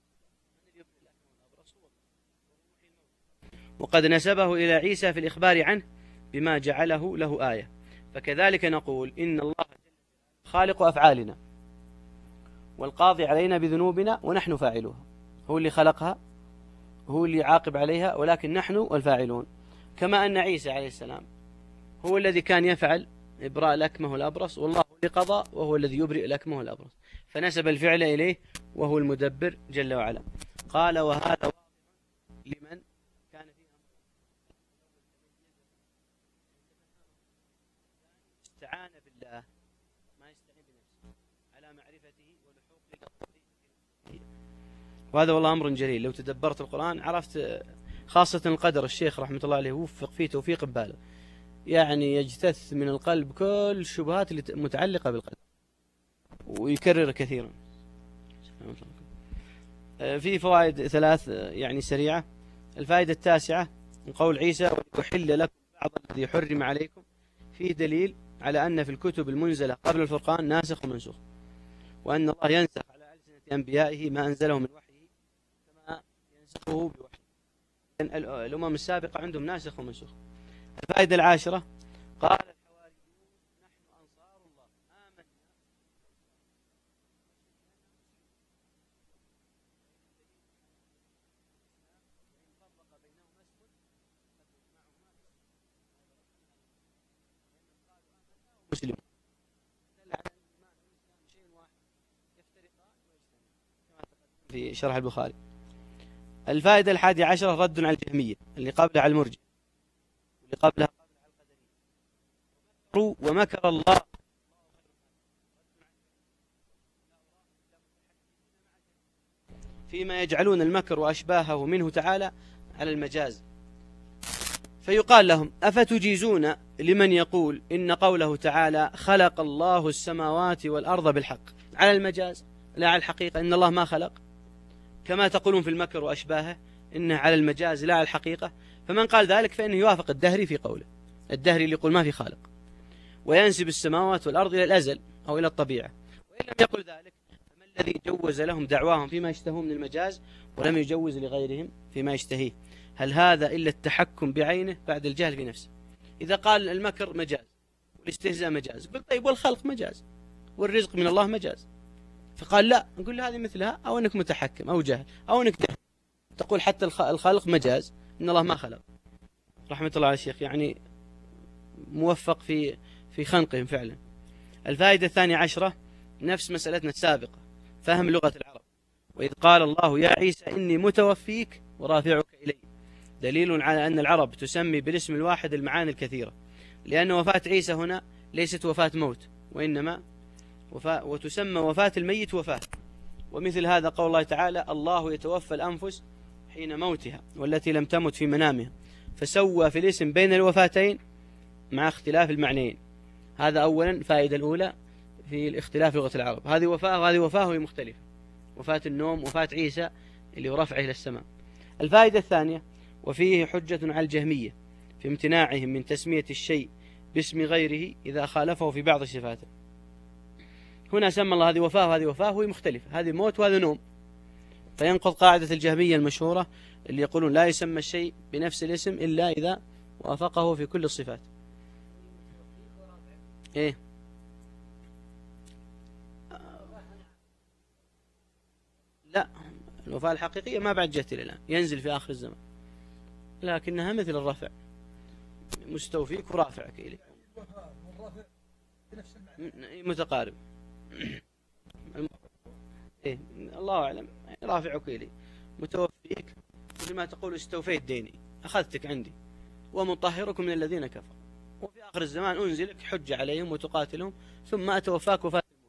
Speaker 1: وقد نسبه إلى عيسى في الإخبار عنه بما جعله له آية. فكذلك نقول إن الله خالق أفعالنا والقاضي علينا بذنوبنا ونحن فاعلوها، هو اللي خلقها، هو اللي يعاقب عليها، ولكن نحن والفاعلون. كما أن عيسى عليه السلام هو الذي كان يفعل إبراء الأكمه والأبرص، والله هو اللي قضى وهو الذي يبرئ الأكمه والأبرص، فنسب الفعل إليه وهو المدبر جل وعلا. قال: وهذا واضح لمن كان فيه استعان بالله ما يستعين بنفسه على معرفته ولحوق قدره، وهذا والله أمر جليل. لو تدبرت القرآن عرفت، خاصة القدر. الشيخ رحمة الله عليه وفق فيه توفيق بالغ، يعني يجتث من القلب كل الشبهات اللي متعلقة بالقدر ويكرر كثيرا. في فوائد ثلاث يعني سريعة. الفائدة التاسعة من قول عيسى: ويحل لكم بعض الذي حرم عليكم، فيه دليل على أن في الكتب المنزلة قبل الفرقان ناسخ ومنسوخ، وأن الله ينسخ على ألسنة أنبيائه ما أنزله من وحيه كما ينسخه بوحيه. الأمم السابقة عندهم ناسخ ومنسوخ. الفائدة العاشرة: قال الحواريون: نحن أنصار الله آمنا مسلم. في شرح البخاري. الفائدة الحادية عشرة: رد على الجهمية اللي قبلها على المرجئة واللي قبلها على القدرية. ومكر الله فيما يجعلون المكر وأشباهه منه تعالى على المجاز، فيقال لهم: أفتجيزون لمن يقول إن قوله تعالى خلق الله السماوات والأرض بالحق على المجاز لا على الحقيقة، إن الله ما خلق، كما تقولون في المكر وأشباهه إنه على المجاز لا على الحقيقة. فمن قال ذلك فإنه يوافق الدهري في قوله، الدهري اللي يقول ما في خالق وينسب السماوات والأرض إلى الأزل أو إلى الطبيعة. وإن لم يقل ذلك فما الذي جوز لهم دعواهم فيما يشتهون من المجاز ولم يجوز لغيرهم فيما يشتهيه؟ هل هذا إلا التحكم بعينه بعد الجهل في نفسه؟ إذا قال المكر مجاز والاستهزاء مجاز، قل طيب والخلق مجاز والرزق من الله مجاز، فقال لا، نقول هذه مثلها، أو أنك متحكم أو جهل أو أنك جهل. تقول حتى الخلق مجاز، إن الله ما خلق. رحمة الله على الشيخ، يعني موفق في خنقهم فعلا. الفائدة الثانية عشرة نفس مسألتنا السابقة، فهم لغة العرب. وإذ قال الله يا عيسى إني متوفيك ورافعك إلي، دليل على أن العرب تسمي بالاسم الواحد المعاني الكثيرة، لأن وفاة عيسى هنا ليست وفاة موت، وإنما وتسمى وفاة الميت وفاة. ومثل هذا قول الله تعالى الله يتوفى الأنفس حين موتها والتي لم تمت في منامها، فسوى في الاسم بين الوفاتين مع اختلاف المعنيين. هذا أولا فائدة الأولى في الاختلاف لغة العرب، هذه وفاة وهذه وفاة وهي مختلفة، وفاة النوم وفاة عيسى اللي رفعه إلى السماء. الفائدة الثانية وفيه حجة على الجهمية في امتناعهم من تسمية الشيء باسم غيره إذا خالفه في بعض صفاته. هنا سمى الله هذه وفاة وهذه وفاة وهي مختلفة، هذه موت وهذا نوم، فينقض قاعدة الجهمية المشهورة اللي يقولون لا يسمى الشيء بنفس الاسم إلا إذا وافقه في كل الصفات. إيه؟ لا، الوفاة الحقيقية ما بعد جت إلى الآن، ينزل في آخر الزمان، لكنها مثل الرفع، مستوفيك ورافعك إليه،
Speaker 2: الوفاء والرفع بنفس المعنى.
Speaker 1: متقارب. إيه؟ الله أعلم، رافعك إليه، متوفيك، مثل ما تقول استوفيت ديني، أخذتك عندي، ومطهرك من الذين كفروا، وفي آخر الزمان أنزلك حج عليهم وتقاتلهم ثم أتوفاك وفاة الموت.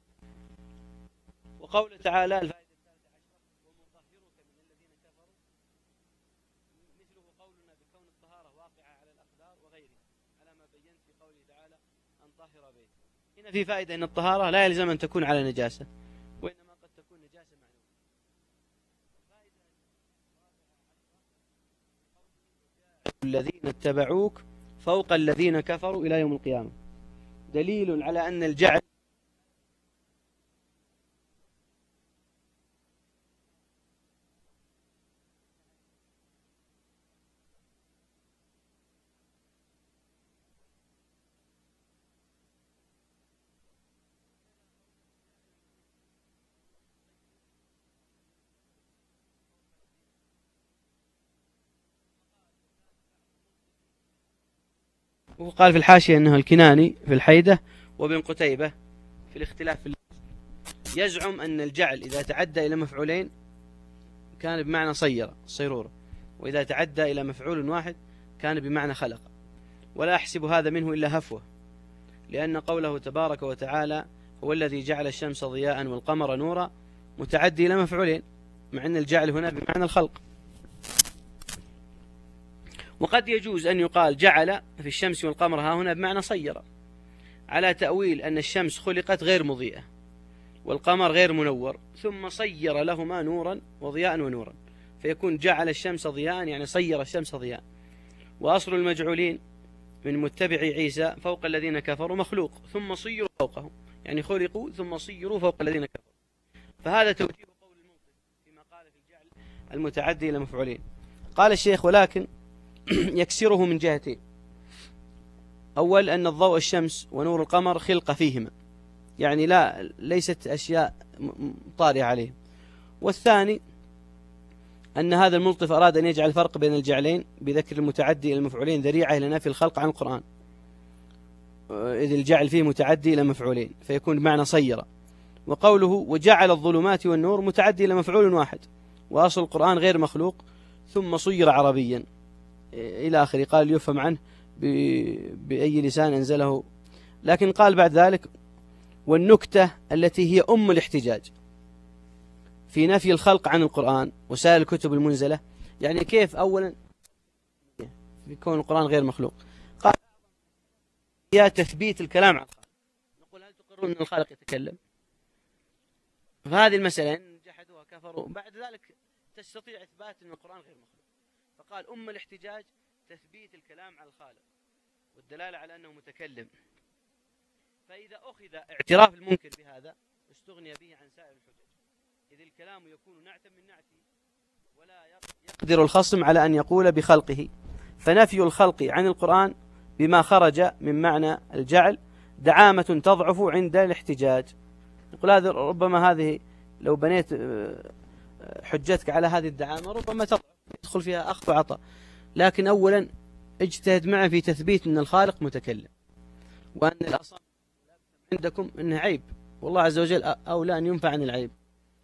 Speaker 1: وقوله تعالى الفائدة الثالثة عشرة ومطهرك من الذين كفروا، مثله قولنا بكون الطهارة واقعة على الأقدار وغيرها، على ما بينت في قوله تعالى أن طهر بيت. هنا في فائدة أن الطهارة لا يلزم أن تكون على نجاسة، وإنما قد تكون نجاسة معنوية. الذين اتبعوك فوق الذين كفروا إلى يوم القيامة، دليل على أن الجعل وقال في الحاشية أنه الكناني في الحيدة وابن قتيبة في الاختلاف في يزعم أن الجعل إذا تعدى إلى مفعولين كان بمعنى صيرورة، وإذا تعدى إلى مفعول واحد كان بمعنى خلق، ولا أحسب هذا منه إلا هفوة، لأن قوله تبارك وتعالى هو الذي جعل الشمس ضياء والقمر نورا متعدي إلى مفعولين، مع أن الجعل هنا بمعنى الخلق. وقد يجوز أن يقال جعل في الشمس والقمر ها هنا بمعنى صير، على تأويل أن الشمس خلقت غير مضيئة والقمر غير منور، ثم صير لهما نورا وضياء ونورا، فيكون جعل الشمس ضياء يعني صير الشمس ضياء. وأصل المجعولين من متبع عيسى فوق الذين كفروا مخلوق ثم صيروا فوقهم، يعني خلقوا ثم صيروا فوق الذين كفروا، فهذا توجيه قول المنطق فيما قال في الجعل المتعدي إلى مفعولين. قال الشيخ ولكن يكسره من جهتين: أول أن الضوء الشمس ونور القمر خلق فيهما، يعني ليست أشياء طارئة عليهم. والثاني أن هذا الملطف أراد أن يجعل فرق بين الجعلين بذكر المتعدي إلى المفعولين ذريعة إلى نفي الخلق عن القرآن، إذ الجعل فيه متعدي إلى مفعولين فيكون بمعنى صير. وقوله وجعل الظلمات والنور متعدي إلى مفعول واحد، وأصل القرآن غير مخلوق ثم صير عربيا إلى آخره. قال يفهم عنه بأي لسان أنزله. لكن قال بعد ذلك والنكتة التي هي أم الاحتجاج في نفي الخلق عن القرآن وسائر الكتب المنزلة، يعني كيف أولا في كون القرآن غير مخلوق، قال هي تثبيت الكلام عن الخالق. نقول هل تقرون أن الخالق يتكلم؟ فهذه المسألة إن جحدوها كفروا، بعد ذلك تستطيع إثبات أن القرآن غير مخلوق. فقال أم الاحتجاج تثبيت الكلام عن الخالق والدلالة على أنه متكلم. فإذا أخذ اعتراف المنكر بهذا استغني به عن سائر الحجج، إذ الكلام يكون نعتا من نعته، ولا يقدر الخصم على أن يقول بخلقه، فنفي الخلق عن القرآن بما خرج من معنى الجعل دعامة تضعف عند الاحتجاج. نقول هذا ربما هذه لو بنيت حجتك على هذه الدعامة ربما تضعف، يدخل فيها أخذ وعطاء. لكن أولا اجتهد معي في تثبيت أن الخالق متكلم، وأن الأصل عندكم أنه عيب، والله عز وجل أولى أن ينفع عن العيب.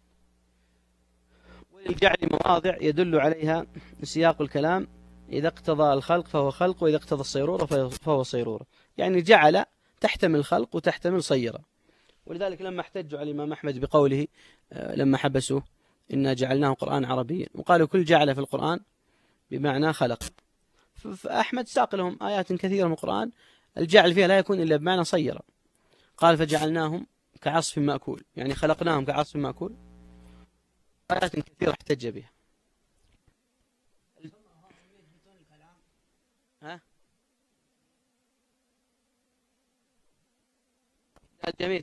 Speaker 1: وللجعل مواضع يدل عليها سياق الكلام، إذا اقتضى الخلق فهو خلق، وإذا اقتضى الصيرورة فهو صيرورة، يعني جعل تحتمل خلق وتحتمل صيرة. ولذلك لما احتجوا على الإمام أحمد بقوله لما حبسوه إنا جعلناه قرآن عربيا، وقالوا كل جعل في القرآن بمعنى خلق، فأحمد ساق لهم آيات كثيرة من القرآن الجعل فيها لا يكون إلا بمعنى صيرة. قال فجعلناهم كعصف مأكول، يعني خلقناهم كعصف مأكول، آيات كثيرة احتج بها. الجميع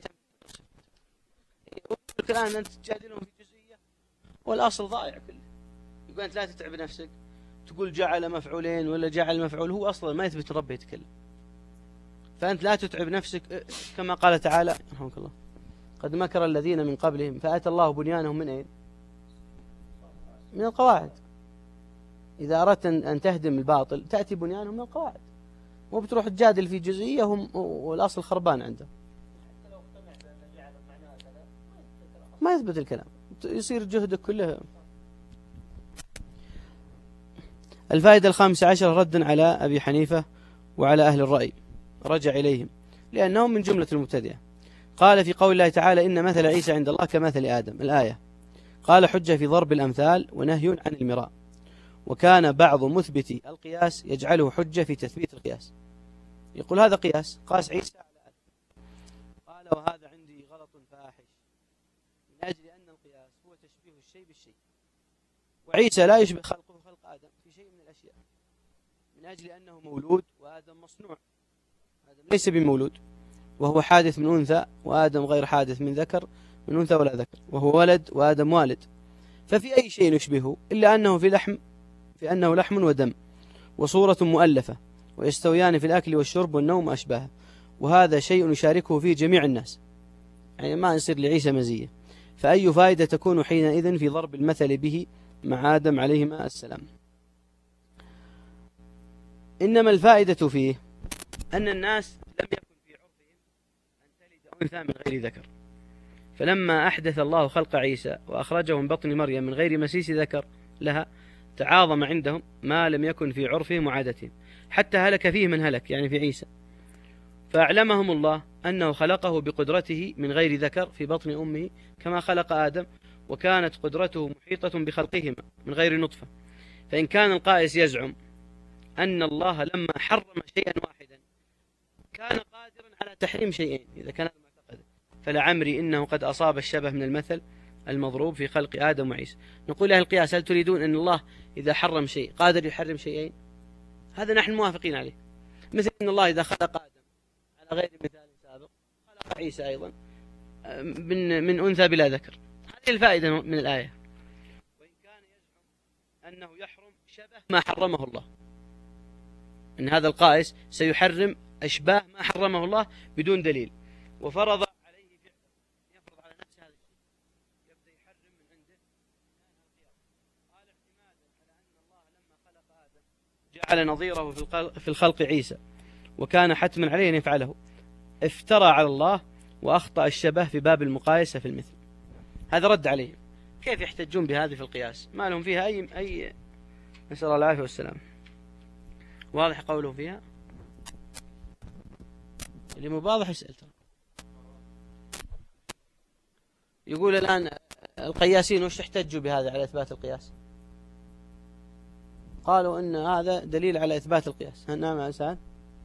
Speaker 1: الآن أنت تجادلهم في جزئية والأصل ضائع كله. يقول أنت لا تتعب نفسك تقول جعل مفعولين ولا جعل مفعول، هو أصلا ما يثبت ربه يتكلم. فأنت لا تتعب نفسك، كما قال تعالى رحمك الله: قد مكر الذين من قبلهم فأتى الله بنيانهم من أين؟ من القواعد. إذا أردت أن تهدم الباطل تأتي بنيانهم من القواعد، مو بتروح تجادل في جزئية هم والأصل خربان عنده. ما يثبت الكلام، يصير جهدك كله. الفائدة 15 ردا على أبي حنيفة وعلى أهل الرأي، رجع إليهم لأنهم من جملة المبتدئة. قال في قول الله تعالى: إن مثل عيسى عند الله كمثل آدم، الآية. قال: حجة في ضرب الأمثال ونهي عن المراء. وكان بعض مثبتي القياس يجعله حجة في تثبيت القياس، يقول هذا قياس، قاس عيسى على آدم. قال: وهذا عندي غلط فاحش، من أجل أن القياس هو تشبيه الشيء بالشيء، وعيسى لا يشبه خلقه خلق آدم في شيء من الأشياء، من أجل أنه مولود وآدم مصنوع. آدم ليس بمولود، وهو حادث من أنثى، وآدم غير حادث من ذكر من أنثى ولا ذكر، وهو ولد وآدم والد. ففي أي شيء نشبهه إلا أنه في أنه لحم ودم وصورة مؤلفة، ويستويان في الأكل والشرب والنوم وأشباهه، وهذا شيء يشاركه فيه جميع الناس، يعني ما يصير لعيسى مزية. فأي فائدة تكون حينئذ في ضرب المثل به مع آدم عليهما السلام؟ إنما الفائدة فيه أن الناس لم يكن في عرفهم أن تلد أنثى من غير ذكر، فلما أحدث الله خلق عيسى وأخرجه من بطن مريم من غير مسيس ذكر لها، تعاظم عندهم ما لم يكن في عرفهم وعادتهم، حتى هلك فيه من هلك، يعني في عيسى. فأعلمهم الله أنه خلقه بقدرته من غير ذكر في بطن أمه كما خلق آدم، وكانت قدرته محيطة بخلقهما من غير نطفة. فإن كان القائس يزعم أن الله لما حرم شيئا واحدا كان قادرا على تحريم شيئين، إذا كان معتقدا، فلعمري إنه قد أصاب الشبه من المثل المضروب في خلق آدم وعيسى. نقول أهل القياس: هل تريدون أن الله إذا حرم شيء قادر يحرم شيئين؟ هذا نحن موافقين عليه. مثل أن الله إذا خلق آدم على غير مثال سابق خلق عيسى أيضا من أنثى بلا ذكر. هذه الفائدة من الآية. وإن كان يزعم أنه يحرم شبه ما حرمه الله، أن هذا القائس سيحرم أشباه ما حرمه الله بدون دليل، وفرض عليه فعله، يفرض على نفسه هذا الشيء، يبدأ يحرم من عنده. قال: اعتمادا على أن الله لما خلق آدم جعل نظيره في الخلق عيسى، وكان حتما عليه أن يفعله، افترى على الله وأخطأ الشبه في باب المقايسة في المثل. هذا رد عليهم. كيف يحتجون بهذه في القياس؟ ما لهم فيها أي نسأل الله العافية والسلام. واضح قوله فيها؟ اللي مو واضح يسأل. يقول الآن القياسين وش احتجوا بهذا على إثبات القياس؟ قالوا إن هذا دليل على إثبات القياس. نعم يا إنسان.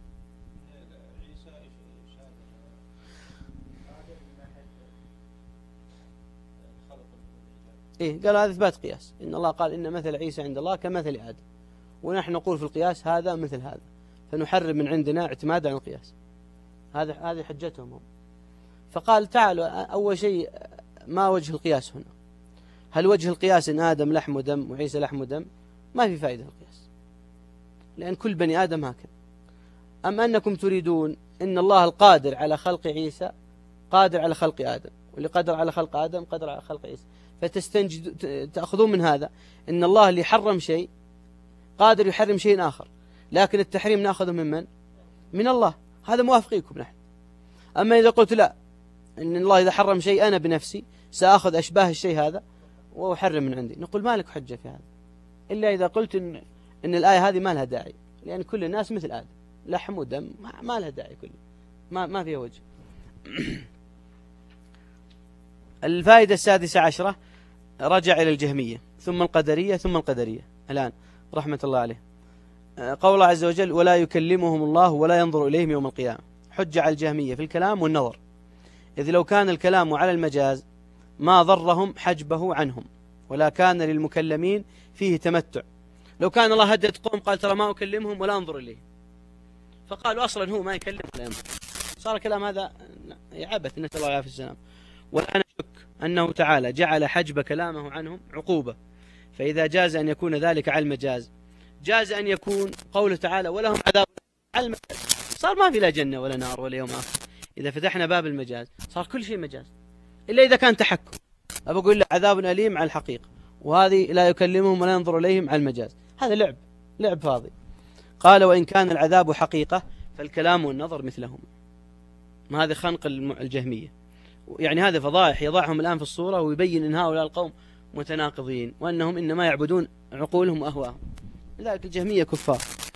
Speaker 1: إيه، قال هذا إثبات قياس. إن الله قال: إن مثل عيسى عند الله كمثل آدم، ونحن نقول في القياس هذا مثل هذا، فنحرم من عندنا اعتمادا على القياس. هذه حجتهم هم. فقال: تعالوا أول شيء، ما وجه القياس هنا؟ هل وجه القياس إن آدم لحم ودم وعيسى لحم ودم؟ ما في فائدة القياس، لأن كل بني آدم هكذا. أم أنكم تريدون إن الله القادر على خلق عيسى قادر على خلق آدم، واللي قدر على خلق آدم قدر على خلق عيسى، تأخذون من هذا إن الله اللي حرم شيء قادر يحرم شيء آخر، لكن التحريم نأخذه من من؟ من الله. هذا موافقيكم نحن. أما إذا قلت لا، إن الله إذا حرم شيء أنا بنفسي سأخذ أشباه الشيء هذا وأحرم من عندي، نقول ما لك حجة في هذا، إلا إذا قلت إن الآية هذه ما لها داعي، لأن كل الناس مثل آدم لحم ودم، ما لها داعي، كله ما فيها وجه. الفائدة 16 رجع إلى الجهمية ثم القدرية ثم القدرية الآن رحمة الله عليه. قول الله عز وجل: ولا يكلمهم الله ولا ينظر إليهم يوم القيامة. حجة على الجهمية في الكلام والنظر، إذ لو كان الكلام على المجاز ما ضرهم حجبه عنهم، ولا كان للمكلمين فيه تمتع. لو كان الله هدد قوم قال: ترى ما أكلمهم ولا أنظر إليهم، فقالوا أصلا هو ما يكلم ولا ينظر، صار الكلام هذا عبث، نسأل الله العافية والسلام. والآن أشك أنه تعالى جعل حجب كلامه عنهم عقوبة، فإذا جاز أن يكون ذلك على المجاز جاز أن يكون قوله تعالى ولهم عذاب على المجاز. صار ما في لا جنة ولا نار ولا يوم آخر. إذا فتحنا باب المجاز صار كل شيء مجاز، إلا إذا كان تحكم. أبى أقول له عذاب أليم على الحقيقة، وهذه لا يكلمهم ولا ينظر إليهم على المجاز، هذا لعب فاضي. قال وإن كان العذاب حقيقة فالكلام والنظر مثلهم. ما هذا خنق الجهمية، يعني هذا فضائح يضعهم الآن في الصورة، ويبين أن هؤلاء القوم متناقضين وأنهم إنما يعبدون عقولهم وأهواهم، لذلك الجهمية كفار.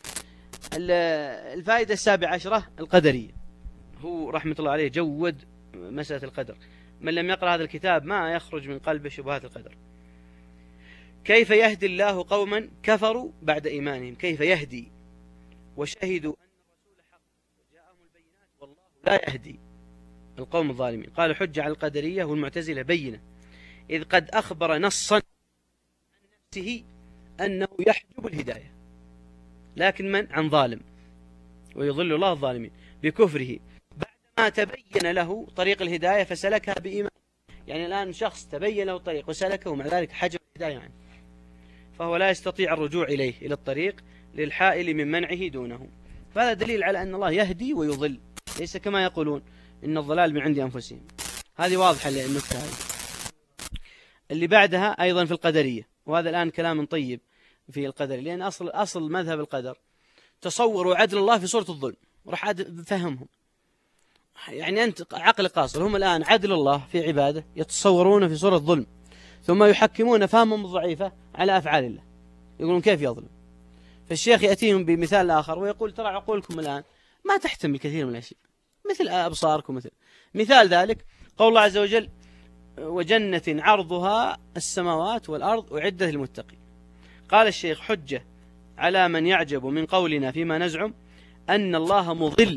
Speaker 1: الفائدة 17 القدرية. هو رحمة الله عليه جود مسألة القدر، من لم يقرأ هذا الكتاب ما يخرج من قلبه شبهات القدر. كيف يهدي الله قوما كفروا بعد إيمانهم؟ كيف يهدي وشهدوا أن الرسول حق وجاءهم البينات والله لا يهدي القوم الظالمين. قال حجة على القدرية والمعتزلة بينة، إذ قد أخبر نصا عن نفسه أنه يحجب الهداية، لكن من؟ عن ظالم، ويضل الله الظالمين بكفره بعدما تبين له طريق الهداية فسلكها بإيمان. يعني الآن شخص تبين له الطريق وسلكه ومع ذلك حجب الهداية عنه، فهو لا يستطيع الرجوع إلى الطريق للحائل من منعه دونه. فهذا دليل على أن الله يهدي ويضل، ليس كما يقولون إن الضلال من عند أنفسهم. هذه واضحة النكتة هذه. اللي بعدها أيضا في القدرية، وهذا الآن كلام طيب في القدر، لأن أصل مذهب القدر تصوروا عدل الله في صورة الظلم. راح أفهمهم، يعني أنت عقل قاصر، هم الآن عدل الله في عباده يتصورونه في صورة ظلم، ثم يحكمون فهمهم الضعيفة على أفعال الله، يقولون كيف يظلم. فالشيخ يأتيهم بمثال آخر ويقول ترى عقولكم الآن ما تحتمل كثير من الأشياء، مثل أبصاركم. مثال ذلك قول الله عز وجل وجنة عرضها السماوات والأرض أعدت للمتقين. قال الشيخ حجة على من يعجب من قولنا فيما نزعم أن الله مضل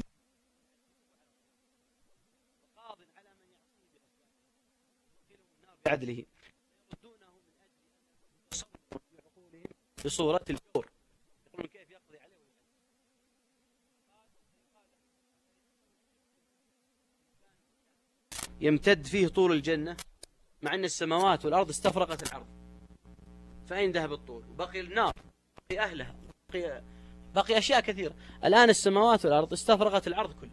Speaker 1: قاض على من يعصيه بعدله، يردونه من أجل تصور في عقولهم بصورة الجور، يقولون كيف يقضي عليه. يمتد فيه طول الجنة مع أن السماوات والأرض استفرقت العرض، فأين ذهب الطول؟ بقي النار، بقي أهلها، بقي أشياء كثيرة. الآن السماوات والأرض استفرقت العرض كله.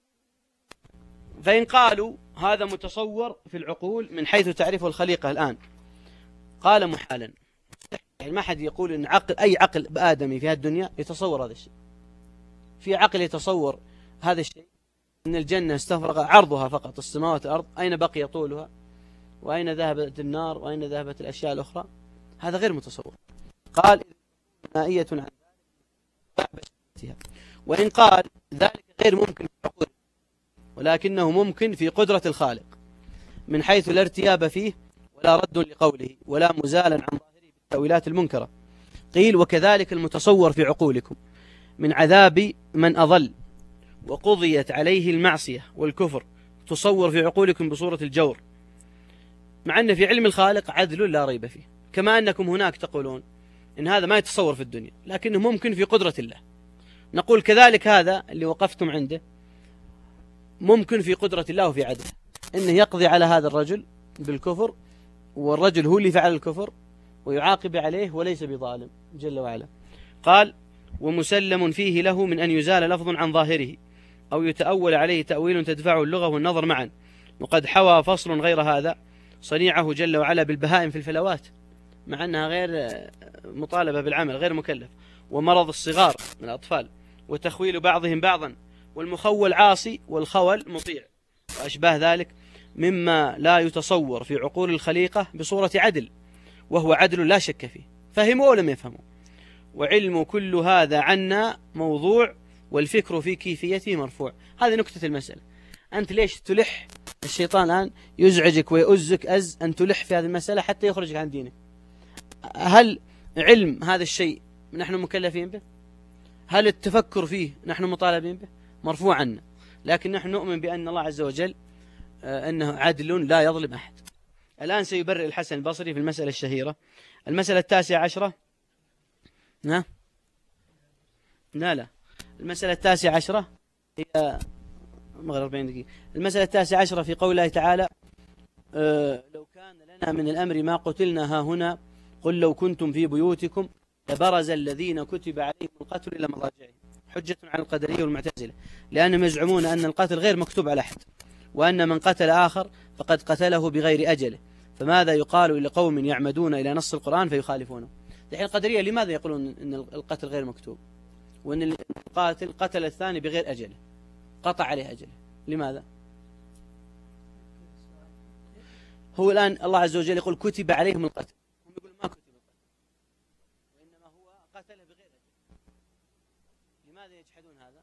Speaker 1: فإن قالوا هذا متصور في العقول من حيث تعرفه الخليقة الآن، قال محالا، يعني ما حد يقول إن أي عقل بآدمي في هذه الدنيا يتصور هذا الشيء. في عقل يتصور هذا الشيء، إن الجنة استفرغ عرضها فقط السماوات والأرض، أين بقي طولها؟ وأين ذهبت النار؟ وأين ذهبت الأشياء الأخرى؟ هذا غير متصور. قال نائية عن ذلك، وإن قال ذلك غير ممكن في عقول، ولكنه ممكن في قدرة الخالق من حيث لا ارتياب فيه ولا رد لقوله ولا مزالا عن ظاهره بالتأويلات المنكرة. قيل وكذلك المتصور في عقولكم من عذاب من أضل وقضيت عليه المعصية والكفر تصور في عقولكم بصورة الجور، مع أن في علم الخالق عدل لا ريب فيه. كما أنكم هناك تقولون إن هذا ما يتصور في الدنيا لكنه ممكن في قدرة الله، نقول كذلك هذا اللي وقفتم عنده ممكن في قدرة الله وفي عدله، إنه يقضي على هذا الرجل بالكفر، والرجل هو اللي فعل الكفر ويعاقب عليه وليس بظالم جل وعلا. قال ومسلم فيه له من أن يزال لفظ عن ظاهره أو يتأول عليه تأويل تدفعه اللغة والنظر معا، وقد حوى فصل غير هذا صنيعه جل وعلا بالبهائم في الفلوات، مع أنها غير مطالبة بالعمل، غير مكلف، ومرض الصغار من الأطفال، وتخويل بعضهم بعضا، والمخول عاصي والخول مطيع، وأشباه ذلك مما لا يتصور في عقول الخليقة بصورة عدل، وهو عدل لا شك فيه، فهموا أو لم يفهموا. وعلم كل هذا عنا موضوع، والفكر في كيفيته مرفوع. هذه نكتة المسألة. أنت ليش تلح؟ الشيطان الآن يزعجك ويؤزك أن تلح في هذه المسألة حتى يخرجك عن دينك. هل علم هذا الشيء نحن مكلفين به؟ هل التفكر فيه نحن مطالبين به؟ مرفوع عنا، لكن نحن نؤمن بأن الله عز وجل أنه عدل لا يظلم أحد. الآن سيبرئ الحسن البصري في المسألة الشهيرة، المسألة 19. لا المسألة 19 هي مغرب 40 دقيقة. المسألة 19 في قول الله تعالى لو كان لنا من الأمر ما قتلنا ها هنا قل لو كنتم في بيوتكم لبرز الذين كتب عليهم القتل إلى مضاجعهم. حجة على القدرية والمعتزلة، لأنهم يزعمون أن القتل غير مكتوب على أحد، وأن من قتل آخر فقد قتله بغير أجله، فماذا يقال لقوم يعمدون إلى نص القرآن فيخالفونه؟ الحين القدرية لماذا يقولون أن القتل غير مكتوب، وأن القاتل قتل الثاني بغير أجله، قطع عليه أجله؟ لماذا؟ هو الآن الله عز وجل يقول كتب عليهم القتل، هم يقولون ما كتب القتل، وإنما هو قتله بغير أجله. لماذا يجحدون هذا؟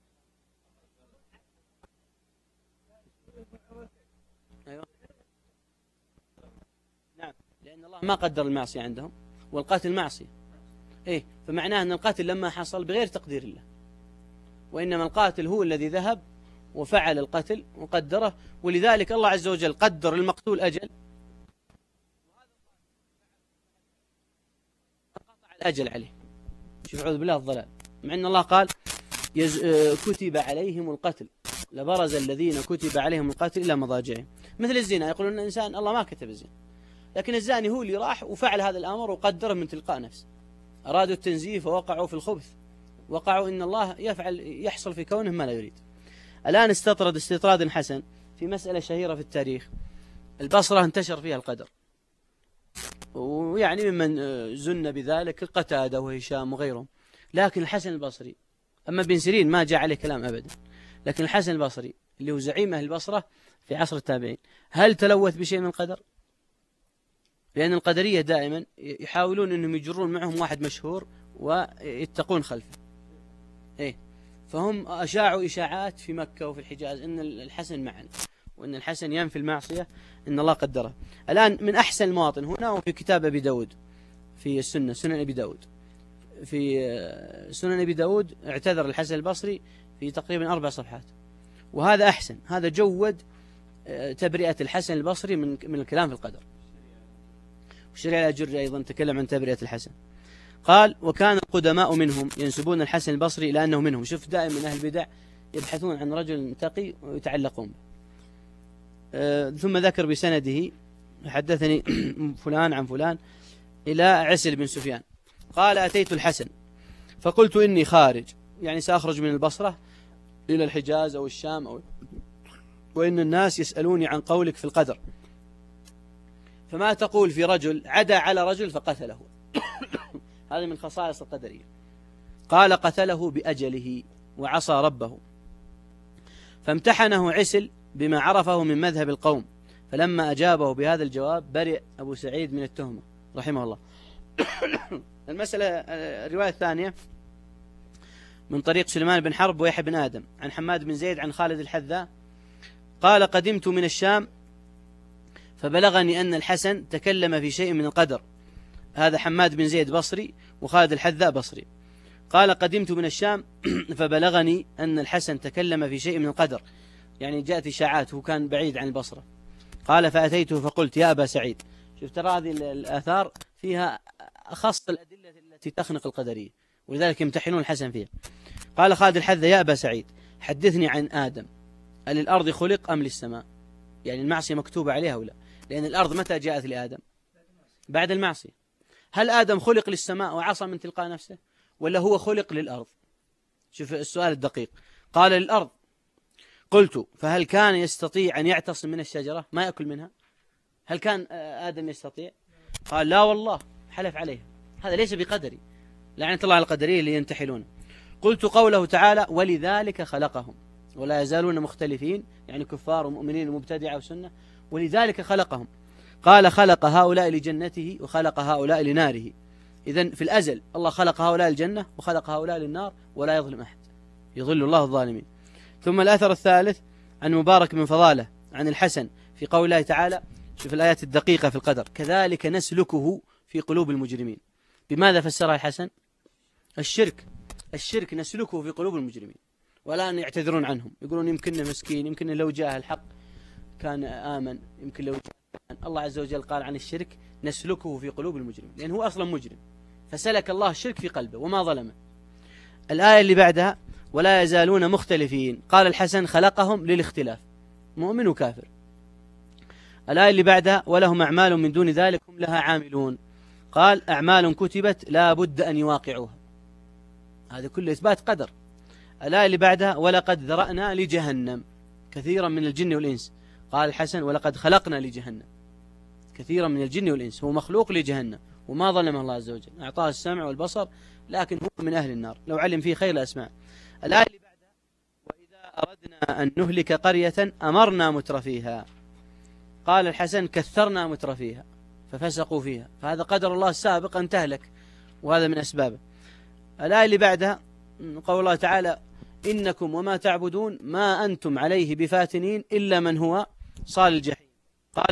Speaker 1: أيوة. نعم، لأن الله ما قدر المعصية عندهم، والقتل معصية. إيه، فمعناه أن القتل لما حصل بغير تقدير الله، وإنما القاتل هو الذي ذهب وفعل القتل وقدره، ولذلك الله عز وجل قدر المقتول أجل، قطع الأجل عليه. شوف، أعوذ بالله الضلال، مع أن الله قال كتب عليهم القتل لبرز الذين كتب عليهم القتل إلى مضاجعهم. مثل الزنا، يقولون أن الإنسان الله ما كتب الزنا، لكن الزاني هو اللي راح وفعل هذا الأمر وقدره من تلقاء نفسه. أرادوا التنزيه فوقعوا في الخبث، وقعوا إن الله يحصل في كونه ما لا يريد. الآن استطرد استطراد حسن في مسألة شهيرة في التاريخ. البصرة انتشر فيها القدر، ويعني ممن زن بذلك قتادة وهشام وغيرهم، لكن الحسن البصري، أما ابن سيرين ما جاء عليه كلام أبدا، لكن الحسن البصري اللي هو زعيم أهل البصرة في عصر التابعين، هل تلوث بشيء من القدر؟ لأن القدرية دائما يحاولون أنهم يجرون معهم واحد مشهور ويتقون خلفه. إيه، فهم أشاعوا إشاعات في مكة وفي الحجاز أن الحسن معنا، وأن الحسن ينفي المعصية أن الله قدره. الآن من أحسن المواطن هنا وفي كتاب أبي داود في السنة، سنن أبي داود، في سنن أبي داود اعتذر الحسن البصري في تقريبا 4 صفحات، وهذا أحسن، هذا جود تبرئة الحسن البصري من الكلام في القدر. والشريعة الأجري أيضا تكلم عن تبرئة الحسن، قال وكان القدماء منهم ينسبون الحسن البصري إلى أنه منهم. شوف، دائما من أهل البدع يبحثون عن رجل تقي ويتعلقون به. ثم ذكر بسنده حدثني فلان عن فلان إلى عسل بن سفيان قال أتيت الحسن فقلت إني خارج، يعني سأخرج من البصرة إلى الحجاز أو الشام وإن الناس يسألوني عن قولك في القدر، فما تقول في رجل عدا على رجل فقتله؟ هذا من خصائص القدرية. قال قتله بأجله وعصى ربه، فامتحنه عسل بما عرفه من مذهب القوم، فلما أجابه بهذا الجواب برئ أبو سعيد من التهمة رحمه الله. المسألة الرواية الثانية من طريق سليمان بن حرب ويحيى بن آدم عن حماد بن زيد عن خالد الحذاء قال قدمت من الشام فبلغني أن الحسن تكلم في شيء من القدر. هذا حماد بن زيد بصري وخالد الحذاء بصري. قال قدمت من الشام فبلغني أن الحسن تكلم في شيء من القدر، يعني جاءت إشاعات وكان بعيد عن البصرة. قال فأتيته فقلت يا أبا سعيد. شوف، ترى هذه الآثار فيها أخص الأدلة التي تخنق القدرية، ولذلك يمتحنون الحسن فيها. قال خالد الحذاء يا أبا سعيد حدثني عن آدم، للأرض خلق أم للسماء؟ يعني المعصية مكتوبة عليها ولا؟ لأن الأرض متى جاءت لآدم؟ بعد المعصية. هل آدم خلق للسماء وعصى من تلقاء نفسه، ولا هو خلق للأرض؟ شوف السؤال الدقيق. قال للأرض. قلت فهل كان يستطيع أن يعتصم من الشجرة ما يأكل منها؟ هل كان آدم يستطيع؟ قال لا والله، حلف عليه. هذا ليس بقدري، لعنة الله على القدرية اللي ينتحلون. قلت قوله تعالى ولذلك خلقهم، ولا يزالون مختلفين، يعني كفار ومؤمنين ومبتدعة وسنة، ولذلك خلقهم. قال خلق هؤلاء لجنته وخلق هؤلاء لناره. إذن في الأزل الله خلق هؤلاء الجنة وخلق هؤلاء للنار، ولا يظلم أحد، يضل الله الظالمين. ثم الأثر الثالث عن مبارك بن فضالة عن الحسن في قول الله تعالى، شوف الآيات الدقيقة في القدر، كذلك نسلكه في قلوب المجرمين. بماذا فسرها الحسن؟ الشرك نسلكه في قلوب المجرمين، ولا أن يعتذرون عنهم، يقولون يمكن مسكين، يمكن لو جاء الحق كان آمن، يمكن لو جاء. الله عز وجل قال عن الشرك نسلكه في قلوب المجرمين، لأن هو أصلا مجرم، فسلك الله الشرك في قلبه وما ظلمه. الآية اللي بعدها ولا يزالون مختلفين. قال الحسن خلقهم للاختلاف، مؤمن وكافر. الآية اللي بعدها ولهم أعمال من دون ذلك هم لها عاملون. قال أعمال كتبت لا بد أن يواقعوها، هذا كله إثبات قدر. الآية اللي بعدها ولقد ذرأنا لجهنم كثيرا من الجن والإنس. قال الحسن ولقد خلقنا لجهنم كثيرا من الجن والإنس، هو مخلوق لجهنم وما ظلمه الله عز وجل، أعطاه السمع والبصر، لكن هو من أهل النار لو علم فيه خير لأسمع. الآية اللي بعدها وإذا أردنا أن نهلك قرية أمرنا مترفيها. قال الحسن كثرنا مترفيها ففسقوا فيها، فهذا قدر الله السابق أن تهلك، وهذا من أسبابه. الآية اللي بعدها قول الله تعالى إنكم وما تعبدون ما أنتم عليه بفاتنين إلا من هو صال الجحيم. قال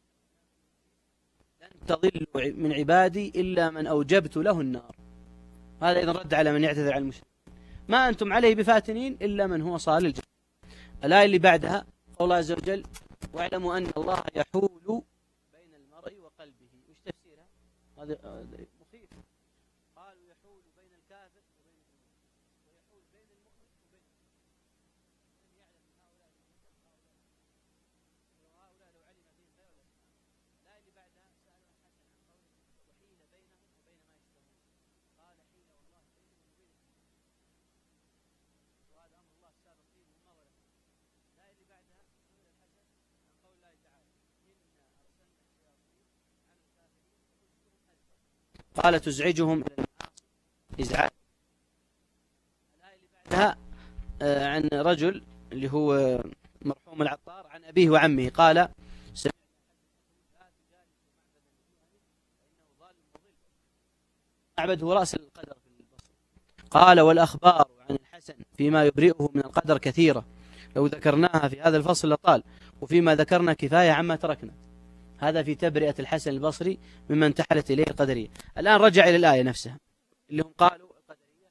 Speaker 1: لن تضلوا من عبادي إلا من أوجبت له النار. هذا إذن رد على من يعتذر عن المشركين، ما أنتم عليه بفاتنين إلا من هو صال الجحيم. الآية اللي بعدها قول الله عز وجل واعلموا أن الله يحول بين المرء وقلبه. وش تفسيرها؟ هذا مخيف. قالوا يحول بين الكافر وبين المؤمن، ويحول بين المؤمن وبين من يعلم من هؤلاء هؤلاء لو علم فيهم خير لأسمعهم. لا اللي بعدها سألوا الحسن عن قوله وحيل بينهم وبين ما يشتهون. قال حيل والله بينهم وبين وهذا أمر الله السابق فيه وما ولد. لا اللي بعدها سئل الحسن عن قول الله تعالى إنا أرسلنا الشياطين على الكافرين فأزجهم أزجا. قال تزعجهم إلى المعاصي إزعاج. الآية اللي بعدها عن رجل اللي هو مرحوم العطار عن أبيه وعمه قال سمعنا لا تجالسوا معبدا فإنه ظالم مضل. معبد هو رأس القدر في البصر. قال والأخبار عن الحسن فيما يبرئه من القدر كثيرة، لو ذكرناها في هذا الفصل لطال، وفيما ذكرنا كفاية عما تركنا. هذا في تبرئة الحسن البصري مما انتحلت إليه القدرية. الآن رجع إلى الآية نفسها اللي هم قالوا القدرية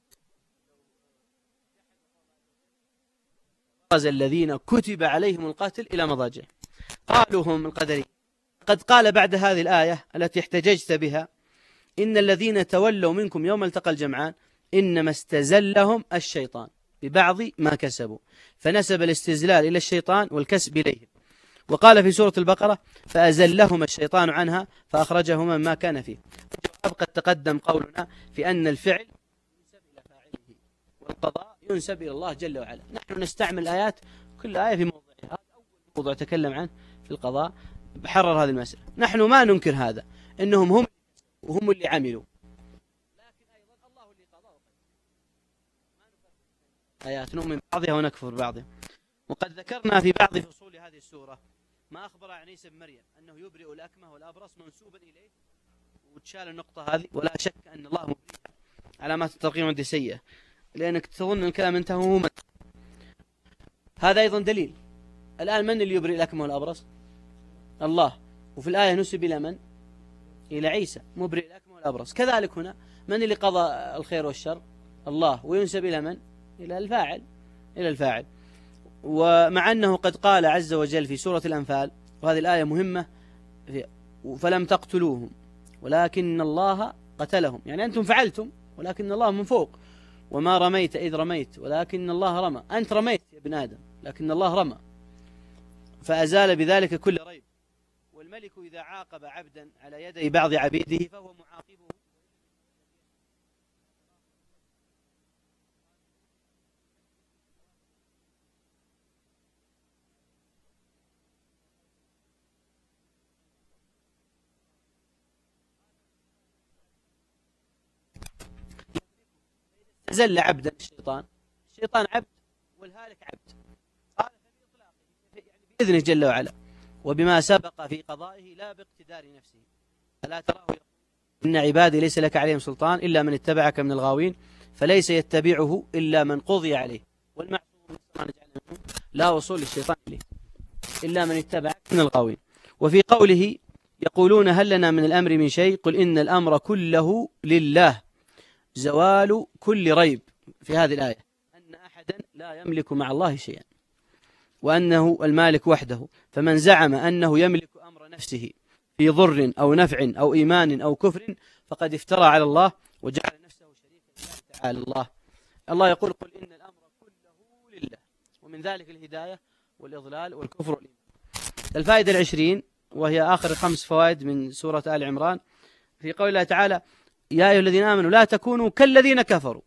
Speaker 1: الذين كتب عليهم القتل إلى مضاجع. قالوا هم القدرية قد قال بعد هذه الآية التي احتججت بها إن الذين تولوا منكم يوم التقى الجمعان إنما استزلهم الشيطان ببعض ما كسبوا، فنسب الاستزلال إلى الشيطان والكسب إليه. وقال في سورة البقرة فأزلهما الشيطان عنها فأخرجهما ما كان فيه. الجواب قد تقدم قولنا في أن الفعل ينسب إلى فاعله والقضاء ينسب إلى الله جل وعلا. نحن نستعمل آيات كل آية في موضعها، هذا أول موضوع تكلم عنه في القضاء بحرر هذه المسألة. نحن ما ننكر هذا، إنهم هم وهم اللي عملوا، لكن أيضا الله اللي قضى وقدر. ما نفرق آيات نؤمن بعضها ونكفر بعضها. وقد ذكرنا في بعض فصول هذه السورة ما أخبر عن عيسى بن مريم أنه يبرئ الأكمه والأبرص منسوبا إليه، وتشال النقطة هذه، ولا شك أن الله مبرئ. علامات الترقيم عندي سيئة لأنك تظن أن الكلام انتهى وهو هذا أيضا دليل. الآن من اللي يبرئ الأكمه والأبرص؟ الله. وفي الآية نسب إلى من؟ إلى عيسى مبرئ الأكمه والأبرص. كذلك هنا من اللي قضى الخير والشر؟ الله. وينسب إلى من؟ إلى الفاعل، إلى الفاعل. ومع أنه قد قال عز وجل في سورة الأنفال، وهذه الآية مهمة، فلم تقتلوهم ولكن الله قتلهم، يعني أنتم فعلتم ولكن الله من فوق. وما رميت إذ رميت ولكن الله رمى. أنت رميت يا ابن آدم لكن الله رمى، فأزال بذلك كل ريب. والملك إذا عاقب عبدا على يدي بعض عبيده فهو معاقبه زل عبدا. الشيطان عبد والهالك عبد. قال فبإطلاقه يعني بإذنه جل وعلا وبما سبق في قضائه لا باقتدار نفسه. ألا تراه يقول إن عبادي ليس لك عليهم سلطان إلا من اتبعك من الغاوين، فليس يتبعه إلا من قضي عليه، والمعصوم لا وصول للشيطان إليه إلا من اتبعك من الغاوين. وفي قوله يقولون هل لنا من الأمر من شيء قل إن الأمر كله لله، زوال كل ريب في هذه الآية أن أحدا لا يملك مع الله شيئا، وأنه المالك وحده. فمن زعم أنه يملك أمر نفسه في ضر أو نفع أو إيمان أو كفر فقد افترى على الله وجعل نفسه شريكا لله تعالى. الله يقول قل إن الأمر ومن ذلك الهداية والإضلال والكفر والإيمان. الفائدة 20 وهي آخر 5 فوائد من سورة آل عمران في قول الله تعالى: يا أيها الذين آمنوا لا تكونوا كالذين كفروا.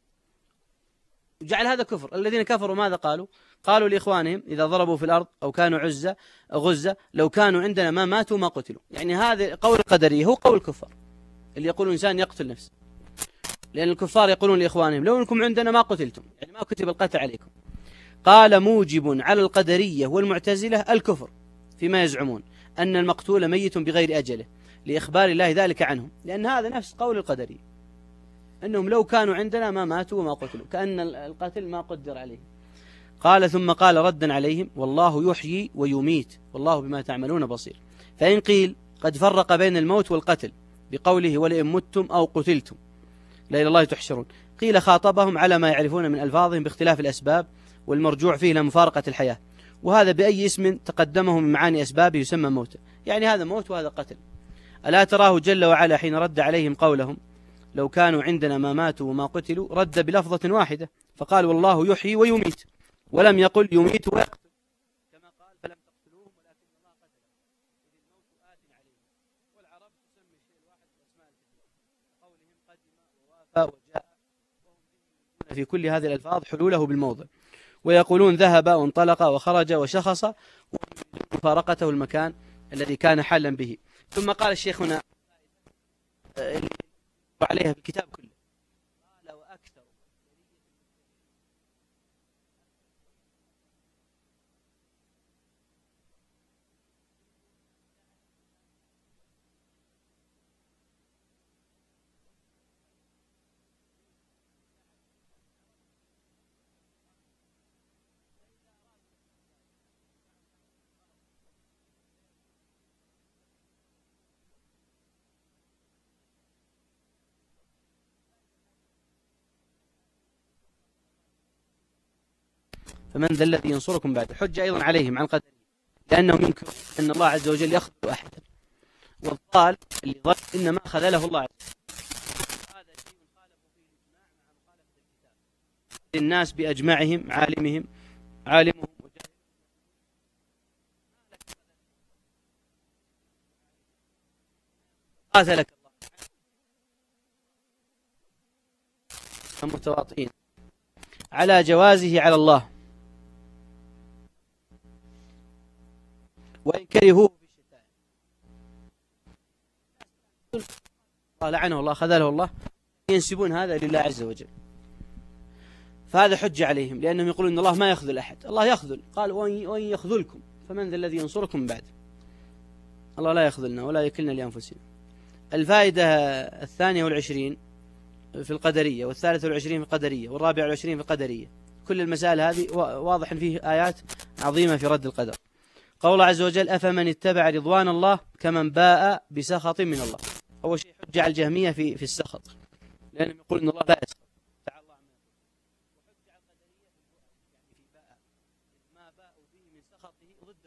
Speaker 1: جعل هذا كفر. الذين كفروا ماذا قالوا؟ قالوا لإخوانهم إذا ضربوا في الأرض أو كانوا غزة لو كانوا عندنا ما ماتوا ما قتلوا. يعني هذا قول القدرية هو قول الكفار اللي يقول الإنسان يقتل نفسه، لأن الكفار يقولون لإخوانهم لو أنكم عندنا ما قتلتم، يعني ما كتب القتل عليكم. قال موجب على القدرية والمعتزلة الكفر فيما يزعمون أن المقتول ميت بغير أجله، لإخبار الله ذلك عنهم، لأن هذا نفس قول القدرية أنهم لو كانوا عندنا ما ماتوا وما قتلوا، كأن القتل ما قدر عليهم. قال ثم قال ردا عليهم: والله يحيي ويميت والله بما تعملون بصير. فإن قيل قد فرق بين الموت والقتل بقوله: ولئن متم أو قتلتم لا إلى الله تحشرون، قيل خاطبهم على ما يعرفون من ألفاظهم باختلاف الأسباب والمرجوع فيه لمفارقة الحياة، وهذا بأي اسم تقدمه من معاني أسبابه يسمى موتا، يعني هذا موت وهذا قتل. ألا تراه جل وعلا حين رد عليهم قولهم لو كانوا عندنا ما ماتوا وما قتلوا رد بلفظة واحدة فقال: والله يحيي ويميت، ولم يقل يميت ويقتل كما قال: فلم تقتلوهم ولكن الله قتلهم إذ الموت آت عليهم. والعرب تسمي الشيء الواحد بأسماء الكثير، قولهم قدم ووافى وجاء، وهم في كل هذه الألفاظ حلوله بالموضع، ويقولون ذهب وانطلق وخرج وشخص، ومفارقته المكان الذي كان حالا به. ثم قال الشيخ هنا عليها في الكتاب كله، قال: وأكثر فمن ذا الذي ينصركم بعد. حجة أيضا عليهم عن قدره، لأنهم ينكرون أن الله عز وجل يخذل أحدا، والضال اللي ضل إنما خذله الله عز وجل. هذا شيء خالفوا فيه الإجماع مع مخالفة الكتاب للناس بأجمعهم، عالمهم وجاهلهم. قاتلك الله متواطئين على جوازه على الله، وإن كرهوه في الشتاء. الله لعنه الله خذله الله، ينسبون هذا لله عز وجل، فهذا حجة عليهم، لأنهم يقولون إن الله ما يخذل أحد. الله يخذل، قال: وإن يخذلكم فمن ذا الذي ينصركم بعد. الله لا يخذلنا ولا يكلنا لأنفسنا. الفائدة 22 في القدرية، 23 في القدرية، 24 في القدرية. كل المسائل هذه واضح فيه آيات عظيمة في رد القدر. قول الله عز وجل: أفمن اتبع رضوان الله كمن باء بسخط من الله. أول شيء حجة على الجهمية في السخط، لأنهم يقولون إن الله لا يسخط، تعالى الله عنه. وحجة على القدرية في باء، ما باءوا به من سخطه ضد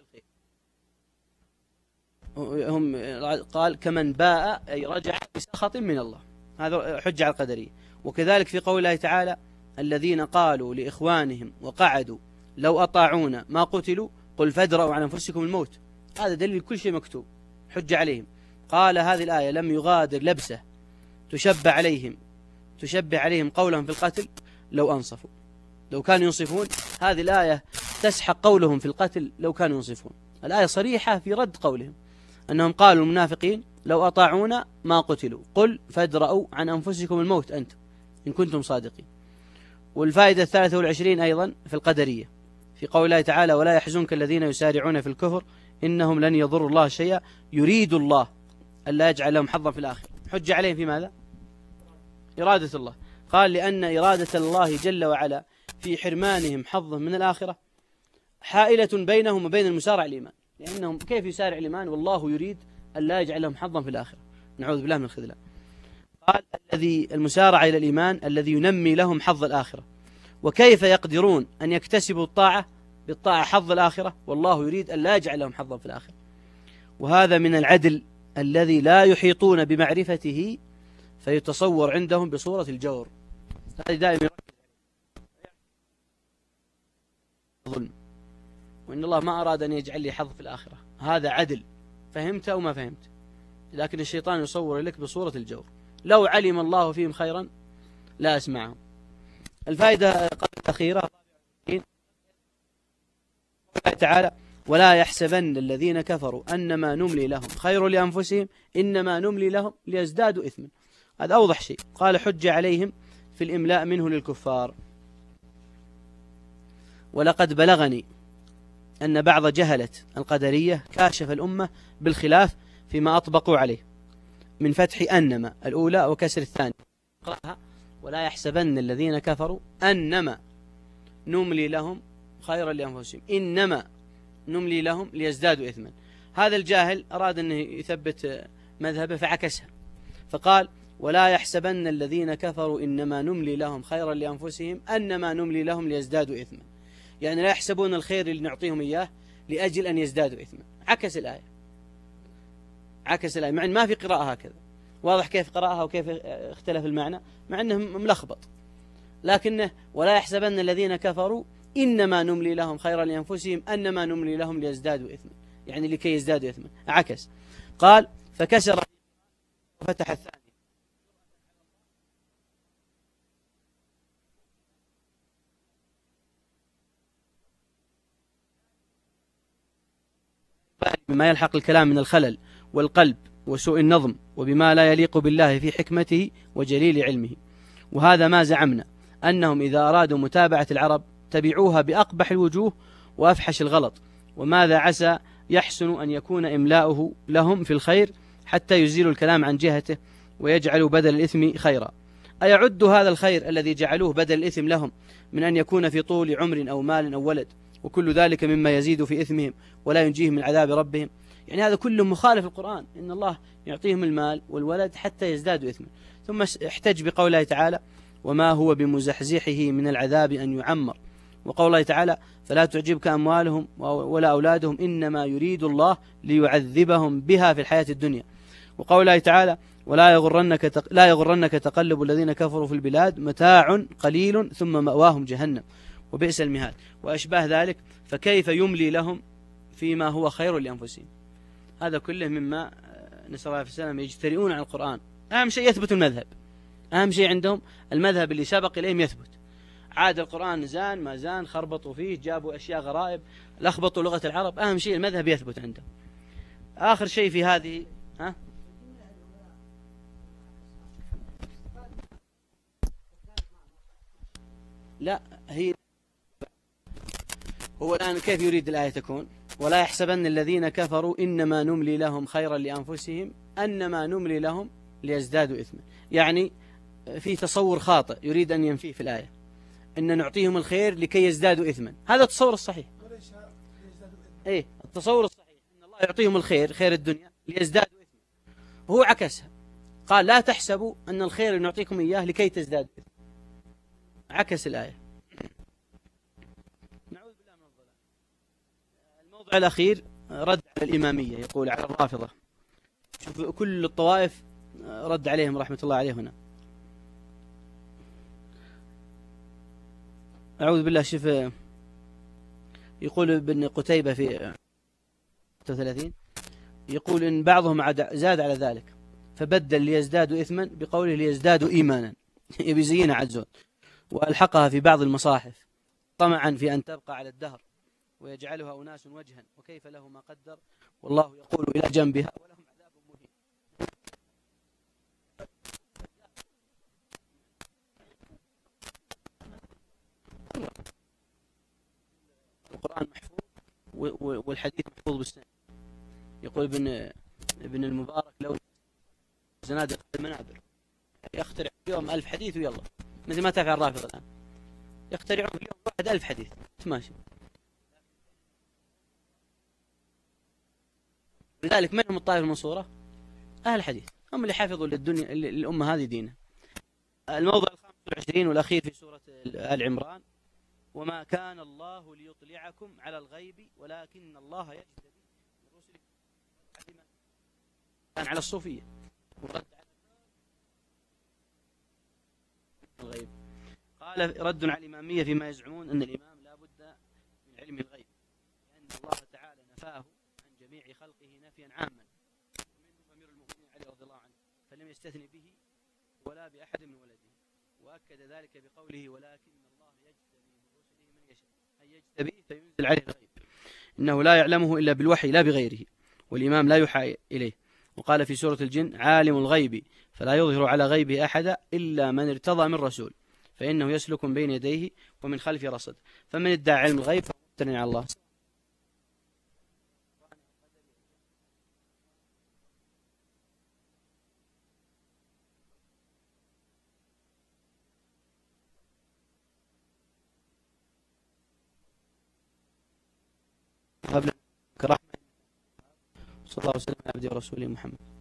Speaker 1: الخير. هم قال كمن باء أي رجع بسخط من الله، هذا حجة على القدرية. وكذلك في قول الله تعالى: الذين قالوا لإخوانهم وقعدوا لو أطاعونا ما قتلوا قل فادرأوا عن أنفسكم الموت. هذا دليل كل شيء مكتوب، حجة عليهم. قال: هذه الآية لم يغادر لبسه تشبه عليهم قولهم في القتل لو أنصفوا، لو كانوا ينصفون. هذه الآية تسحق قولهم في القتل لو كانوا ينصفون. الآية صريحة في رد قولهم، أنهم قالوا المنافقين: لو أطاعونا ما قتلوا قل فادرأوا عن أنفسكم الموت أنتم إن كنتم صادقين. والفائدة 23 أيضا في القدرية في قول الله تعالى: ولا يحزنك الذين يسارعون في الكفر إنهم لن يضروا الله شيئا يريد الله ألا يجعل لهم حظا في الآخرة. حج عليهم في ماذا؟ إرادة الله. قال: لأن إرادة الله جل وعلا في حرمانهم حظا من الآخرة حائلة بينهم وبين المسارع الإيمان، لأنهم كيف يسارع الإيمان والله يريد ألا يجعل لهم حظا في الآخرة؟ نعوذ بالله من الخذلان. قال: الذي المسارع إلى الإيمان الذي ينمي لهم حظ الآخرة. وكيف يقدرون أن يكتسبوا الطاعة بالطاعة حظ الآخرة والله يريد أن لا يجعل لهم حظا في الآخرة؟ وهذا من العدل الذي لا يحيطون بمعرفته فيتصور عندهم بصورة الجور. هذا دائما ظلم، وإن الله ما أراد أن يجعل لي حظ في الآخرة، هذا عدل. فهمت أو ما فهمت؟ لكن الشيطان يصور لك بصورة الجور. لو علم الله فيهم خيرا لا أسمعهم. الفائدة قبل الأخيرة تعالى: ولا يحسبن الذين كفروا أنما نملي لهم خير لأنفسهم إنما نملي لهم ليزدادوا إثما. هذا أوضح شيء. قال: حج عليهم في الإملاء منه للكفار. ولقد بلغني أن بعض جهلة القدرية كاشف الأمة بالخلاف فيما أطبقوا عليه من فتح أنما الأولى وكسر الثانية. قرأها: ولا يحسبن الذين كفروا أنما نملي لهم خيرا لأنفسهم إنما نملي لهم ليزدادوا إثما. هذا الجاهل أراد أن يثبت مذهبه فعكسها، فقال: ولا يحسبن الذين كفروا إنما نملي لهم خيرا لأنفسهم أنما نملي لهم ليزدادوا إثما. يعني لا يحسبون الخير اللي نعطيهم إياه لأجل أن يزدادوا إثما. عكس الآية، عكس الآية، مع أن ما في قراءة هكذا. واضح كيف قرأها وكيف اختلف المعنى، مع أنه ملخبط. لكنه: ولا يحسبن الذين كفروا إنما نملي لهم خيرا لأنفسهم أنما نملي لهم ليزدادوا إثما، يعني لكي يزدادوا إثما. عكس. قال: فكسر وفتح الثاني. بما يلحق الكلام من الخلل والقلب وسوء النظم، وبما لا يليق بالله في حكمته وجليل علمه. وهذا ما زعمنا أنهم إذا أرادوا متابعة العرب تبعوها بأقبح الوجوه وأفحش الغلط. وماذا عسى يحسن أن يكون إملاؤه لهم في الخير حتى يزيلوا الكلام عن جهته ويجعلوا بدل الإثم خيرا. أيعد هذا الخير الذي جعلوه بدل الإثم لهم من أن يكون في طول عمر أو مال أو ولد، وكل ذلك مما يزيد في إثمهم ولا ينجيهم من عذاب ربهم؟ يعني هذا كله مخالف القرآن، إن الله يعطيهم المال والولد حتى يزدادوا إثما. ثم احتج بقوله تعالى: وما هو بمزحزحه من العذاب أن يعمر. وقوله تعالى: فلا تعجبك أموالهم ولا أولادهم إنما يريد الله ليعذبهم بها في الحياة الدنيا. وقوله تعالى: لا يغرنك تقلب الذين كفروا في البلاد متاع قليل ثم مأواهم جهنم وبئس المهاد، وأشباه ذلك. فكيف يملي لهم فيما هو خير لأنفسهم؟ هذا كله مما نسأل الله في السلام يجترئون عن القرآن. أهم شيء يثبت المذهب، أهم شيء عندهم المذهب اللي سبق إليهم يثبت. عاد القرآن زان ما زان، خربطوا فيه، جابوا أشياء غرائب، لخبطوا لغة العرب. أهم شيء المذهب يثبت عندهم. آخر شيء في هذه لا هي هو الآن كيف يريد الآية تكون؟ ولا يحسبن الذين كفروا إنما نملي لهم خيرا لأنفسهم أنما نملي لهم ليزدادوا إثما. يعني في تصور خاطئ يريد أن ينفيه في الآية، أن نعطيهم الخير لكي يزدادوا إثما. هذا التصور الصحيح. إيه التصور الصحيح أن الله يعطيهم الخير، خير الدنيا، ليزدادوا إثما. هو عكسها، قال: لا تحسبوا أن الخير اللي نعطيكم إياه لكي تزدادوا إثما. عكس الآية. نعوذ بالله من الضلال. الموضوع الأخير رد على الإمامية، يقول على الرافضة. شوف كل الطوائف رد عليهم رحمة الله عليه هنا. أعوذ بالله. شوف يقول ابن قتيبة في 30 يقول إن بعضهم زاد على ذلك فبدل ليزدادوا إثما بقوله ليزدادوا إيمانا يبي يزينها عزون، وألحقها في بعض المصاحف طمعا في أن تبقى على الدهر ويجعلها أناس وجها وكيف له ما قدر والله يقول إلى جنبها ولهم عذاب مهين. القرآن محفوظ والحديث محفوظ بالسند. يقول ابن المبارك: لو زنادق المنابر يخترع اليوم 1000 حديث ويلا، مثل ما تفعل الرافضة الآن، يخترعون في اليوم واحد 1000 حديث ماشي. لذلك من هم الطائفة المنصورة؟ أهل الحديث، هم اللي حافظوا للدنيا للأمة هذه دينها. الموضوع 25 والأخير في سورة آل عمران: وما كان الله ليطلعكم على الغيب ولكن الله يجتبي من رسله. كان على الصوفية ورد على الغيب. قال: رد على الإمامية فيما يزعمون أن الإمام لا بد من نفاه عن جميع خلقه نفيا عاما، ومنهم أمير المؤمنين علي رضي الله عنه، فلم يستثن به ولا بأحد من ولده. وأكد ذلك بقوله: ولكن الله يجتبي من رسله من يشاء، أي يجتبيه فينزل عليه الغيب، إنه لا يعلمه إلا بالوحي لا بغيره، والإمام لا يوحى إليه. وقال في سورة الجن: عالم الغيب فلا يظهر على غيبه أحدا إلا من ارتضى من رسول فإنه يسلك من بين يديه ومن خلفه رصد. فمن ادعى علم الغيب فهو مفترٍ على الله. قبل كرحمة، صلى الله وسلم على عبده ورسوله محمد.